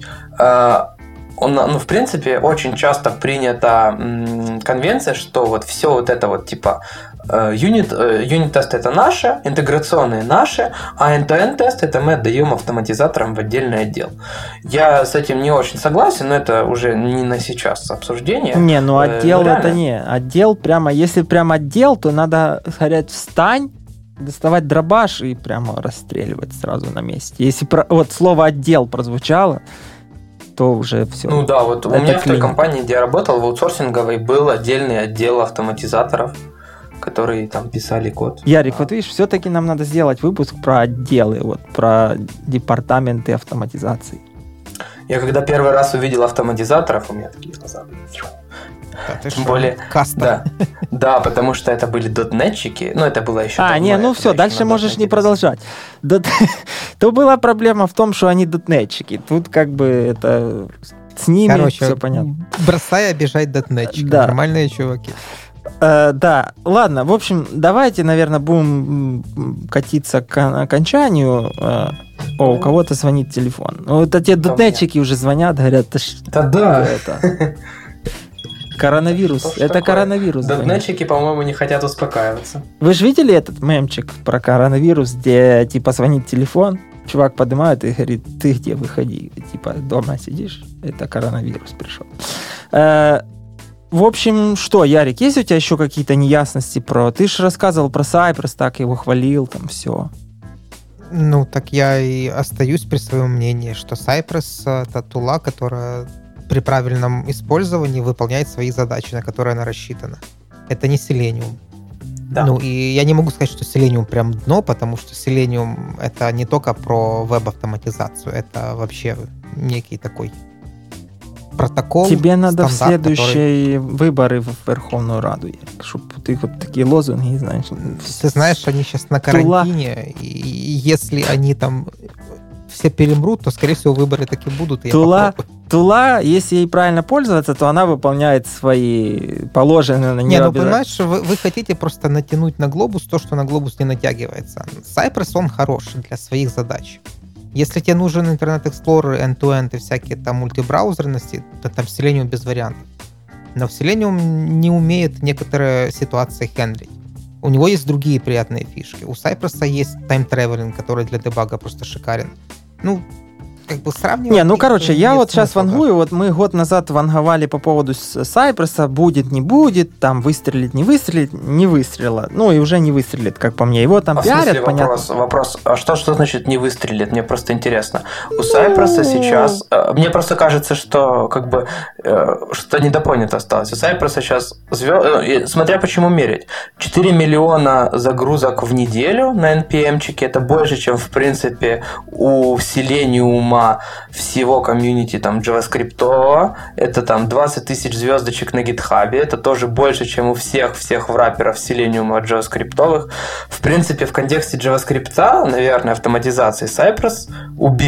Он, ну, в принципе, очень часто принята м, конвенция, что вот все вот это вот типа юнит, юнит-тесты это наши, интеграционные наши, а end-to-end тесты это мы отдаем автоматизаторам в отдельный отдел. Я с этим не очень согласен, но это уже не на сейчас обсуждение. Не, ну отдел э, это не. Отдел прямо, если прям отдел, то надо сказать встань, доставать дробаш и прямо расстреливать сразу на месте. Если про, вот слово отдел прозвучало, то уже все. Ну да, вот это у меня в той компании, где я работал, в аутсорсинговой был отдельный отдел автоматизаторов, которые там писали код. Ярик, а. вот видишь, все-таки нам надо сделать выпуск про отделы, вот про департаменты автоматизации. Я когда первый раз увидел автоматизаторов, у меня такие глаза были. Да, Тем более, да, да, потому что это были дотнетчики, ну это было еще. А, не, ну все, дальше можешь не продолжать. То была проблема в том, что они дотнетчики. Тут как бы это с ними Короче, все понятно. Бросай обижать дотнетчиков, да. Нормальные чуваки. Uh, да, ладно, в общем, давайте, наверное, будем катиться к окончанию. Uh, о, у кого-то звонит телефон. Ну, это те дотнетчики уже звонят, говорят, да, да. Это... Коронавирус. Что это такое? Коронавирус. Дотнетчики, по-моему, не хотят успокаиваться. Вы же видели этот мемчик про коронавирус, где типа звонит телефон, чувак поднимает и говорит, ты где, выходи. Типа дома сидишь, это коронавирус пришел. Uh, В общем, что, Ярик, есть у тебя еще какие-то неясности про... Ты же рассказывал про Cypress, так его хвалил, там все. Ну, так я и остаюсь при своем мнении, что Cypress — это тула, которая при правильном использовании выполняет свои задачи, на которые она рассчитана. Это не Selenium. Да. Ну, и я не могу сказать, что Selenium прям дно, потому что Selenium — это не только про веб-автоматизацию, это вообще некий такой... протокол. Тебе надо в следующие который... выборы в Верховную Раду, чтобы ты вот такие лозунги, знаешь. Ты знаешь, они сейчас на карантине, Тула... и если они там все перемрут, то, скорее всего, выборы таки будут. И Тула, Тула, если ей правильно пользоваться, то она выполняет свои положенные на нее. Не, ну понимаешь, вы, вы хотите просто натянуть на глобус то, что на глобус не натягивается. Cypress, он хорош для своих задач. Если тебе нужен Internet Explorer, end-to-end и всякие там мультибраузерности, то там Selenium без вариантов. Но Selenium не умеет некоторые ситуации хендлить. У него есть другие приятные фишки. У Cypress есть time-traveling, который для дебага просто шикарен. Ну, как бы сравнивать... Не, ну, короче, я вот сейчас вангую, вот мы год назад ванговали по поводу Cypress, будет, не будет, там, выстрелить, не выстрелить, не выстрелило. Ну, и уже не выстрелит, как по мне. Его там а пиарят, в смысле, понятно. Вопрос, вопрос, а что, что значит не выстрелит? Мне просто интересно. У Cypress сейчас... Мне просто кажется, что, как бы, что недопонято осталось. У Cypress сейчас, звезд... смотря почему мерить, четыре миллиона загрузок в неделю на эн пи эм-чике, это больше, чем, в принципе, у Selenium всего комьюнити там JavaScript, это там двадцать тысяч звездочек на GitHub, это тоже больше, чем у всех всех враперов Selenium от JavaScript. В принципе, в контексте JavaScript, наверное, автоматизации Cypress убил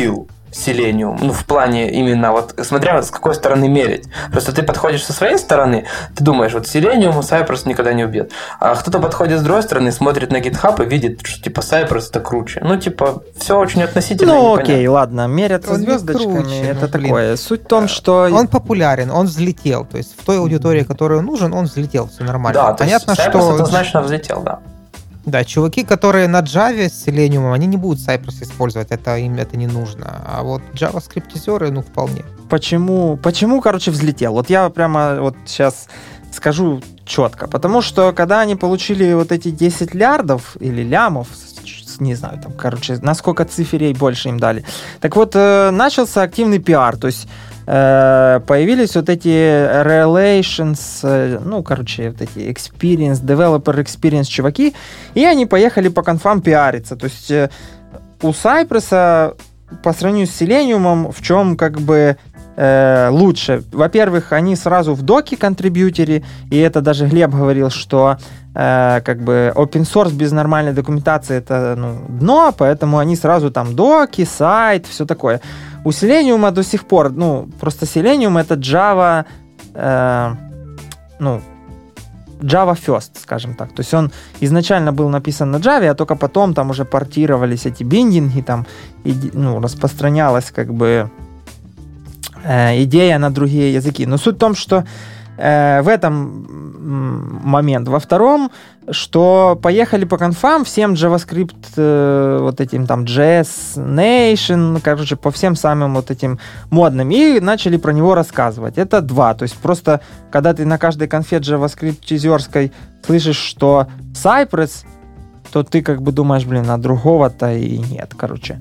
Selenium, ну, в плане именно, вот, смотря с какой стороны мерить. Просто ты подходишь со своей стороны, ты думаешь, вот Selenium Cypress никогда не убьет. А кто-то подходит с другой стороны, смотрит на GitHub и видит, что, типа, Cypress это круче. Ну, типа, все очень относительно. Ну, окей, ладно, мерятся он звездочками, круче, это ну, такое. Суть в том, что... Он популярен, он взлетел, то есть в той аудитории, которой он нужен, он взлетел, все нормально. Да, понятно, то есть Cypress что... однозначно взлетел, да. Да, чуваки, которые на Java с Selenium, они не будут Cypress использовать, это им это не нужно. А вот JavaScript-изеры, ну, вполне. Почему, почему, короче, взлетел? Вот я прямо вот сейчас скажу четко. Потому что, когда они получили вот эти десять лярдов или лямов, не знаю, там, короче, насколько циферей больше им дали, так вот, начался активный пиар, то есть появились вот эти relations, ну, короче, вот эти experience, developer experience чуваки, и они поехали по конфам пиариться. То есть у Cypress по сравнению с Selenium в чем как бы э, лучше? Во-первых, они сразу в доке контрибьютери, и это даже Глеб говорил, что э, как бы open source без нормальной документации это ну, дно, поэтому они сразу там доки, сайт, все такое. У Selenium до сих пор, ну, просто Selenium это Java, э, ну, Java First, скажем так. То есть он изначально был написан на Java, а только потом там уже портировались эти биндинги, там, и, ну, распространялась как бы э, идея на другие языки. Но суть в том, что э, в этом момент. Во втором, что поехали по конфам всем JavaScript, э, вот этим там джей эс Nation, короче, по всем самым вот этим модным, и начали про него рассказывать. Это два. То есть просто, когда ты на каждой конфе JavaScript-тизерской слышишь, что Cypress, то ты как бы думаешь, блин, а другого-то и нет, короче.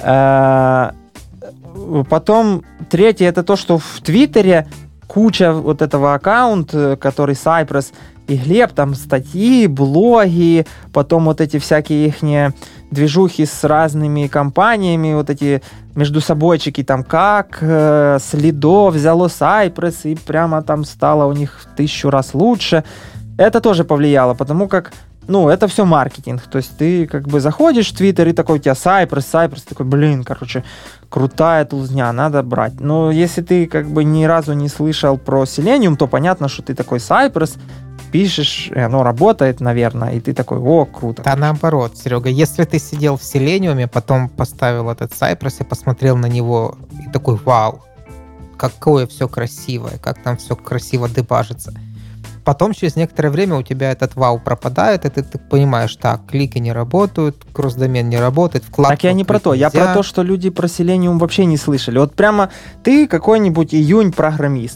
Потом, третье, это то, что в Твиттере куча вот этого аккаунта, который Cypress и Глеб, там статьи, блоги, потом вот эти всякие ихние движухи с разными компаниями, вот эти междусобойчики, там как э, с Lido взяло Cypress и прямо там стало у них в тысячу раз лучше. Это тоже повлияло, потому как, ну, это все маркетинг. То есть ты как бы заходишь в Твиттер и такой, у тебя Cypress, Cypress, такой, блин, короче, крутая тулзня, надо брать. Но если ты как бы ни разу не слышал про Selenium, то понятно, что ты такой Cypress, пишешь, и оно работает, наверное, и ты такой, о, круто. Да наоборот, Серега, если ты сидел в Selenium, потом поставил этот Cypress и посмотрел на него, и такой, вау, какое все красивое, как там все красиво дебажится. Потом через некоторое время у тебя этот вау пропадает, и ты, ты понимаешь, так, клики не работают, кросс-домен не работает, вкладку. Так я не про то, нельзя. Я про то, что люди про Selenium вообще не слышали. Вот прямо ты какой-нибудь июнь-программист,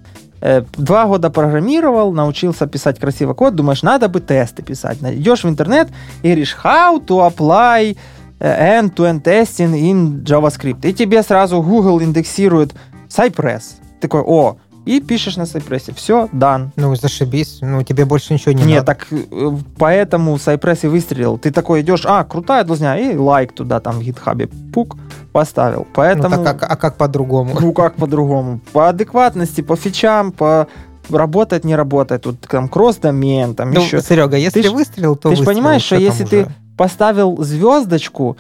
два года программировал, научился писать красиво код, думаешь, надо бы тесты писать. Идешь в интернет и говоришь, how to apply end-to-end testing in JavaScript. И тебе сразу Google индексирует Cypress. Ты такой, о, и пишешь на Cypress. Все, done. Ну, зашибись. Ну, тебе больше ничего не Нет, надо. так поэтому Cypress и выстрелил. Ты такой идешь, а, крутая должня, и лайк туда там в гитхабе, пук, поставил. Поэтому... Ну, так, а, а как по-другому? Ну, как по-другому? По адекватности, по фичам, по... Работает, не работает. Тут там кросс-домен, там ну, еще... Серега, если ты выстрелил, то Ты же понимаешь, что если уже? ты поставил звездочку,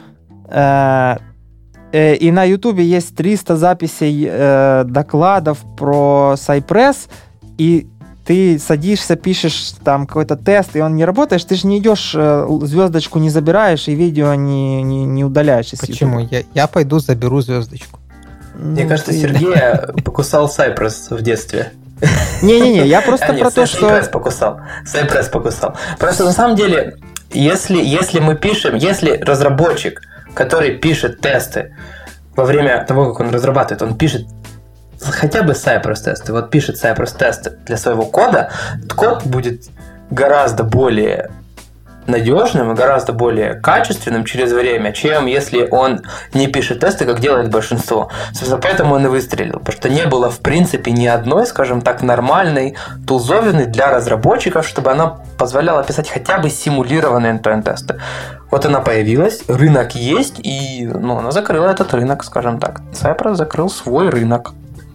э, э, и на Ютубе есть триста записей э, докладов про Cypress, и ты садишься, пишешь там какой-то тест, и он не работает, ты же не идешь, э, звездочку не забираешь, и видео не, не, не удаляешь из Почему? Я, я пойду заберу звездочку. Мне ну, кажется, ты... Сергея покусал Cypress в детстве. Не-не-не, я просто про то, что... Cypress покусал. Cypress покусал. Просто на самом деле, если, если мы пишем, если разработчик, который пишет тесты во время того, как он разрабатывает, он пишет хотя бы Cypress-тесты, вот пишет Cypress-тесты для своего кода, код будет гораздо более надежным и гораздо более качественным через время, чем если он не пишет тесты, как делает большинство. Собственно, поэтому он и выстрелил. Потому что не было, в принципе, ни одной, скажем так, нормальной тулзовины для разработчиков, чтобы она позволяла писать хотя бы симулированные end-to-end тесты. Вот она появилась, рынок есть, и ну, она закрыла этот рынок, скажем так. Cypress закрыл свой рынок.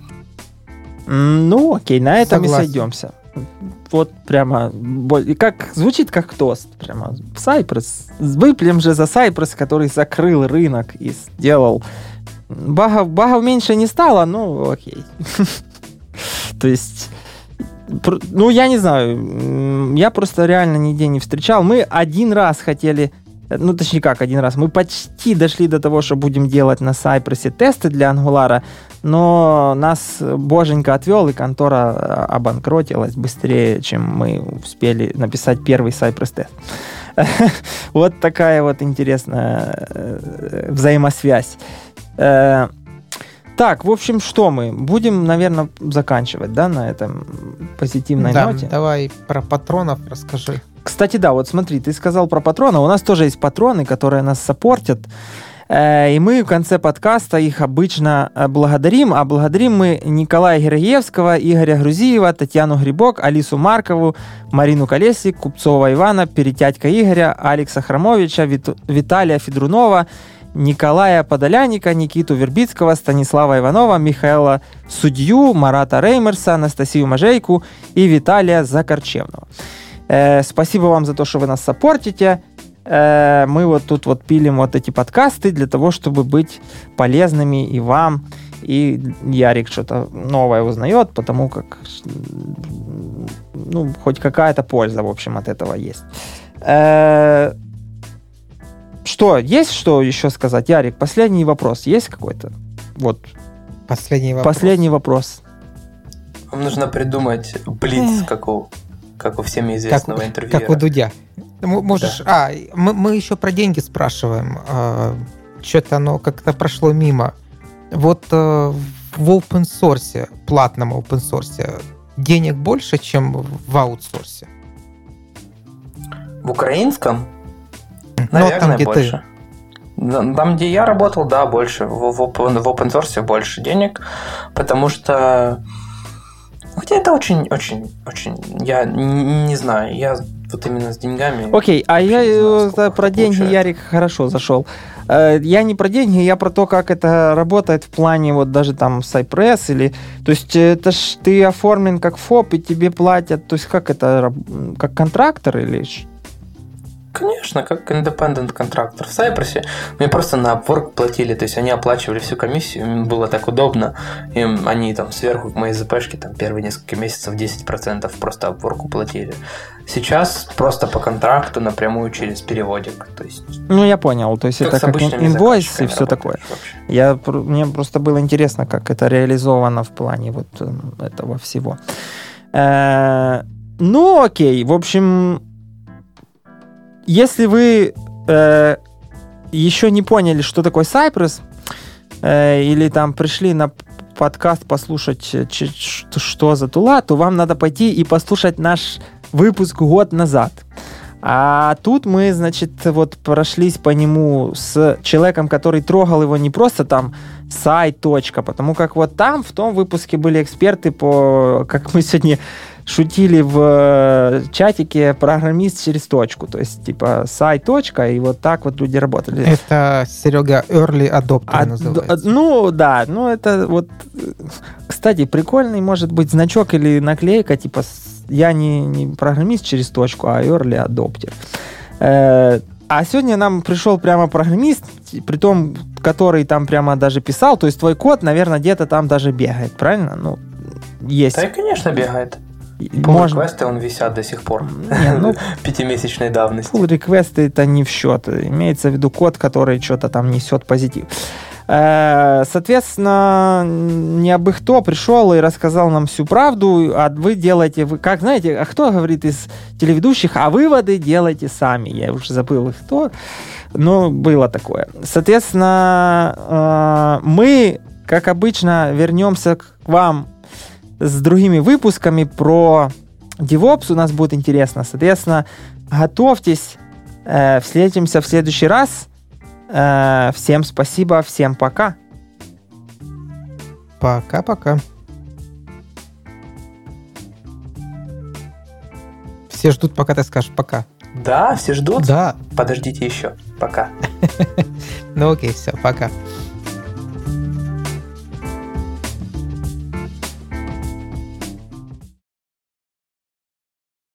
Ну, окей, на этом Согласен. и сойдемся. Вот прямо, как звучит как тост, прямо Cypress. Выпьем же за Cypress, который закрыл рынок и сделал багов, багов меньше не стало, ну, окей. То есть, ну, я не знаю, я просто реально нигде не встречал. Мы один раз хотели, ну, точнее как один раз, мы почти дошли до того, что будем делать на Cypress тесты для Angular, но нас боженька отвел, и контора обанкротилась быстрее, чем мы успели написать первый Cypress тест. Вот такая вот интересная взаимосвязь. Так, в общем, что мы? Будем, наверное, заканчивать, да, на этом позитивной да, ноте? Давай про патронов расскажи. Кстати, да, вот смотри, ты сказал про патроны. У нас тоже есть патроны, которые нас саппортят. И мы в конце подкаста их обычно благодарим. А благодарим мы Николая Георгиевского, Игоря Грузиева, Татьяну Грибок, Алису Маркову, Марину Колесик, Купцова Ивана, Перетятька Игоря, Алекса Хромовича, Вит... Виталия Федрунова, Николая Подоляника, Никиту Вербицкого, Станислава Иванова, Михаила Судью, Марата Реймерса, Анастасию Можейку и Виталия Закорчевного. Э, спасибо вам за то, что вы нас саппортите. Э, мы вот тут вот пилим вот эти подкасты для того, чтобы быть полезными и вам, и Ярик что-то новое узнает, потому как, ну, хоть какая-то польза, в общем, от этого есть. Э, Что, есть что еще сказать? Ярик, последний вопрос есть какой-то? Вот. Последний вопрос. Последний вопрос. Вам нужно придумать блиц, как у, как у всеми известного как, интервьюера. Как у Дудя. Можешь... Да. А, мы, мы еще про деньги спрашиваем. А, что-то оно как-то прошло мимо. Вот а, в open source, платном open source, денег больше, чем в аутсорсе? В украинском? Наверное, там, где больше. Ты. Там, где я работал, да, больше. В, в, open, в open source больше денег, потому что... Хотя это очень, очень, очень... Я не, не знаю, я вот именно с деньгами... Окей, а я знаю, про деньги, получает. Ярик хорошо зашел. Я не про деньги, я про то, как это работает в плане вот даже там Cypress или... То есть это ж ты оформлен как ФОП, и тебе платят... То есть как это? Как контрактор или... Конечно, как independent контрактор. В Cypress мне просто на Upwork платили, то есть они оплачивали всю комиссию, им было так удобно, им они там сверху к моей ЗПшке там первые несколько месяцев десять процентов просто Upwork платили. Сейчас просто по контракту напрямую через переводик. То есть, ну, я понял, то есть как это как инвойс и все такое. Я, мне просто было интересно, как это реализовано в плане вот этого всего. Ну, окей, в общем... Если вы э, еще не поняли, что такое Cypress, э, или там пришли на подкаст послушать, ч- ч- что за тула, то вам надо пойти и послушать наш выпуск год назад. А тут мы, значит, вот прошлись по нему с человеком, который трогал его не просто там сайт, точка, потому как вот там в том выпуске были эксперты по, как мы сегодня шутили в чатике, программист через точку, то есть типа сайт, точка, и вот так вот люди работали. Это, Серега, early adopter а, называется. Ну, да, ну это вот, кстати, прикольный может быть значок или наклейка, типа я не, не программист через точку, а early adopter. Э, а сегодня нам пришел прямо программист, притом, который там прямо даже писал, то есть твой код, наверное, где-то там даже бегает, правильно? Ну, есть. Да, конечно, бегает. Pull-реквесты он висят до сих пор. Не, ну, пятимесячной давности. Pull-реквесты это не в счет. Имеется в виду код, который что-то там несет позитив. Соответственно, не абы кто пришел и рассказал нам всю правду, а вы делаете, вы, как знаете, а кто говорит из телеведущих, а выводы делайте сами. Я уже забыл их кто, но было такое. Соответственно, мы, как обычно, вернемся к вам с другими выпусками про DevOps. У нас будет интересно. Соответственно, готовьтесь. Встретимся в следующий раз. Всем спасибо, всем пока. Пока-пока. Все ждут, пока ты скажешь пока. Да, все ждут? Да. Подождите еще. Пока. Ну окей, все, пока.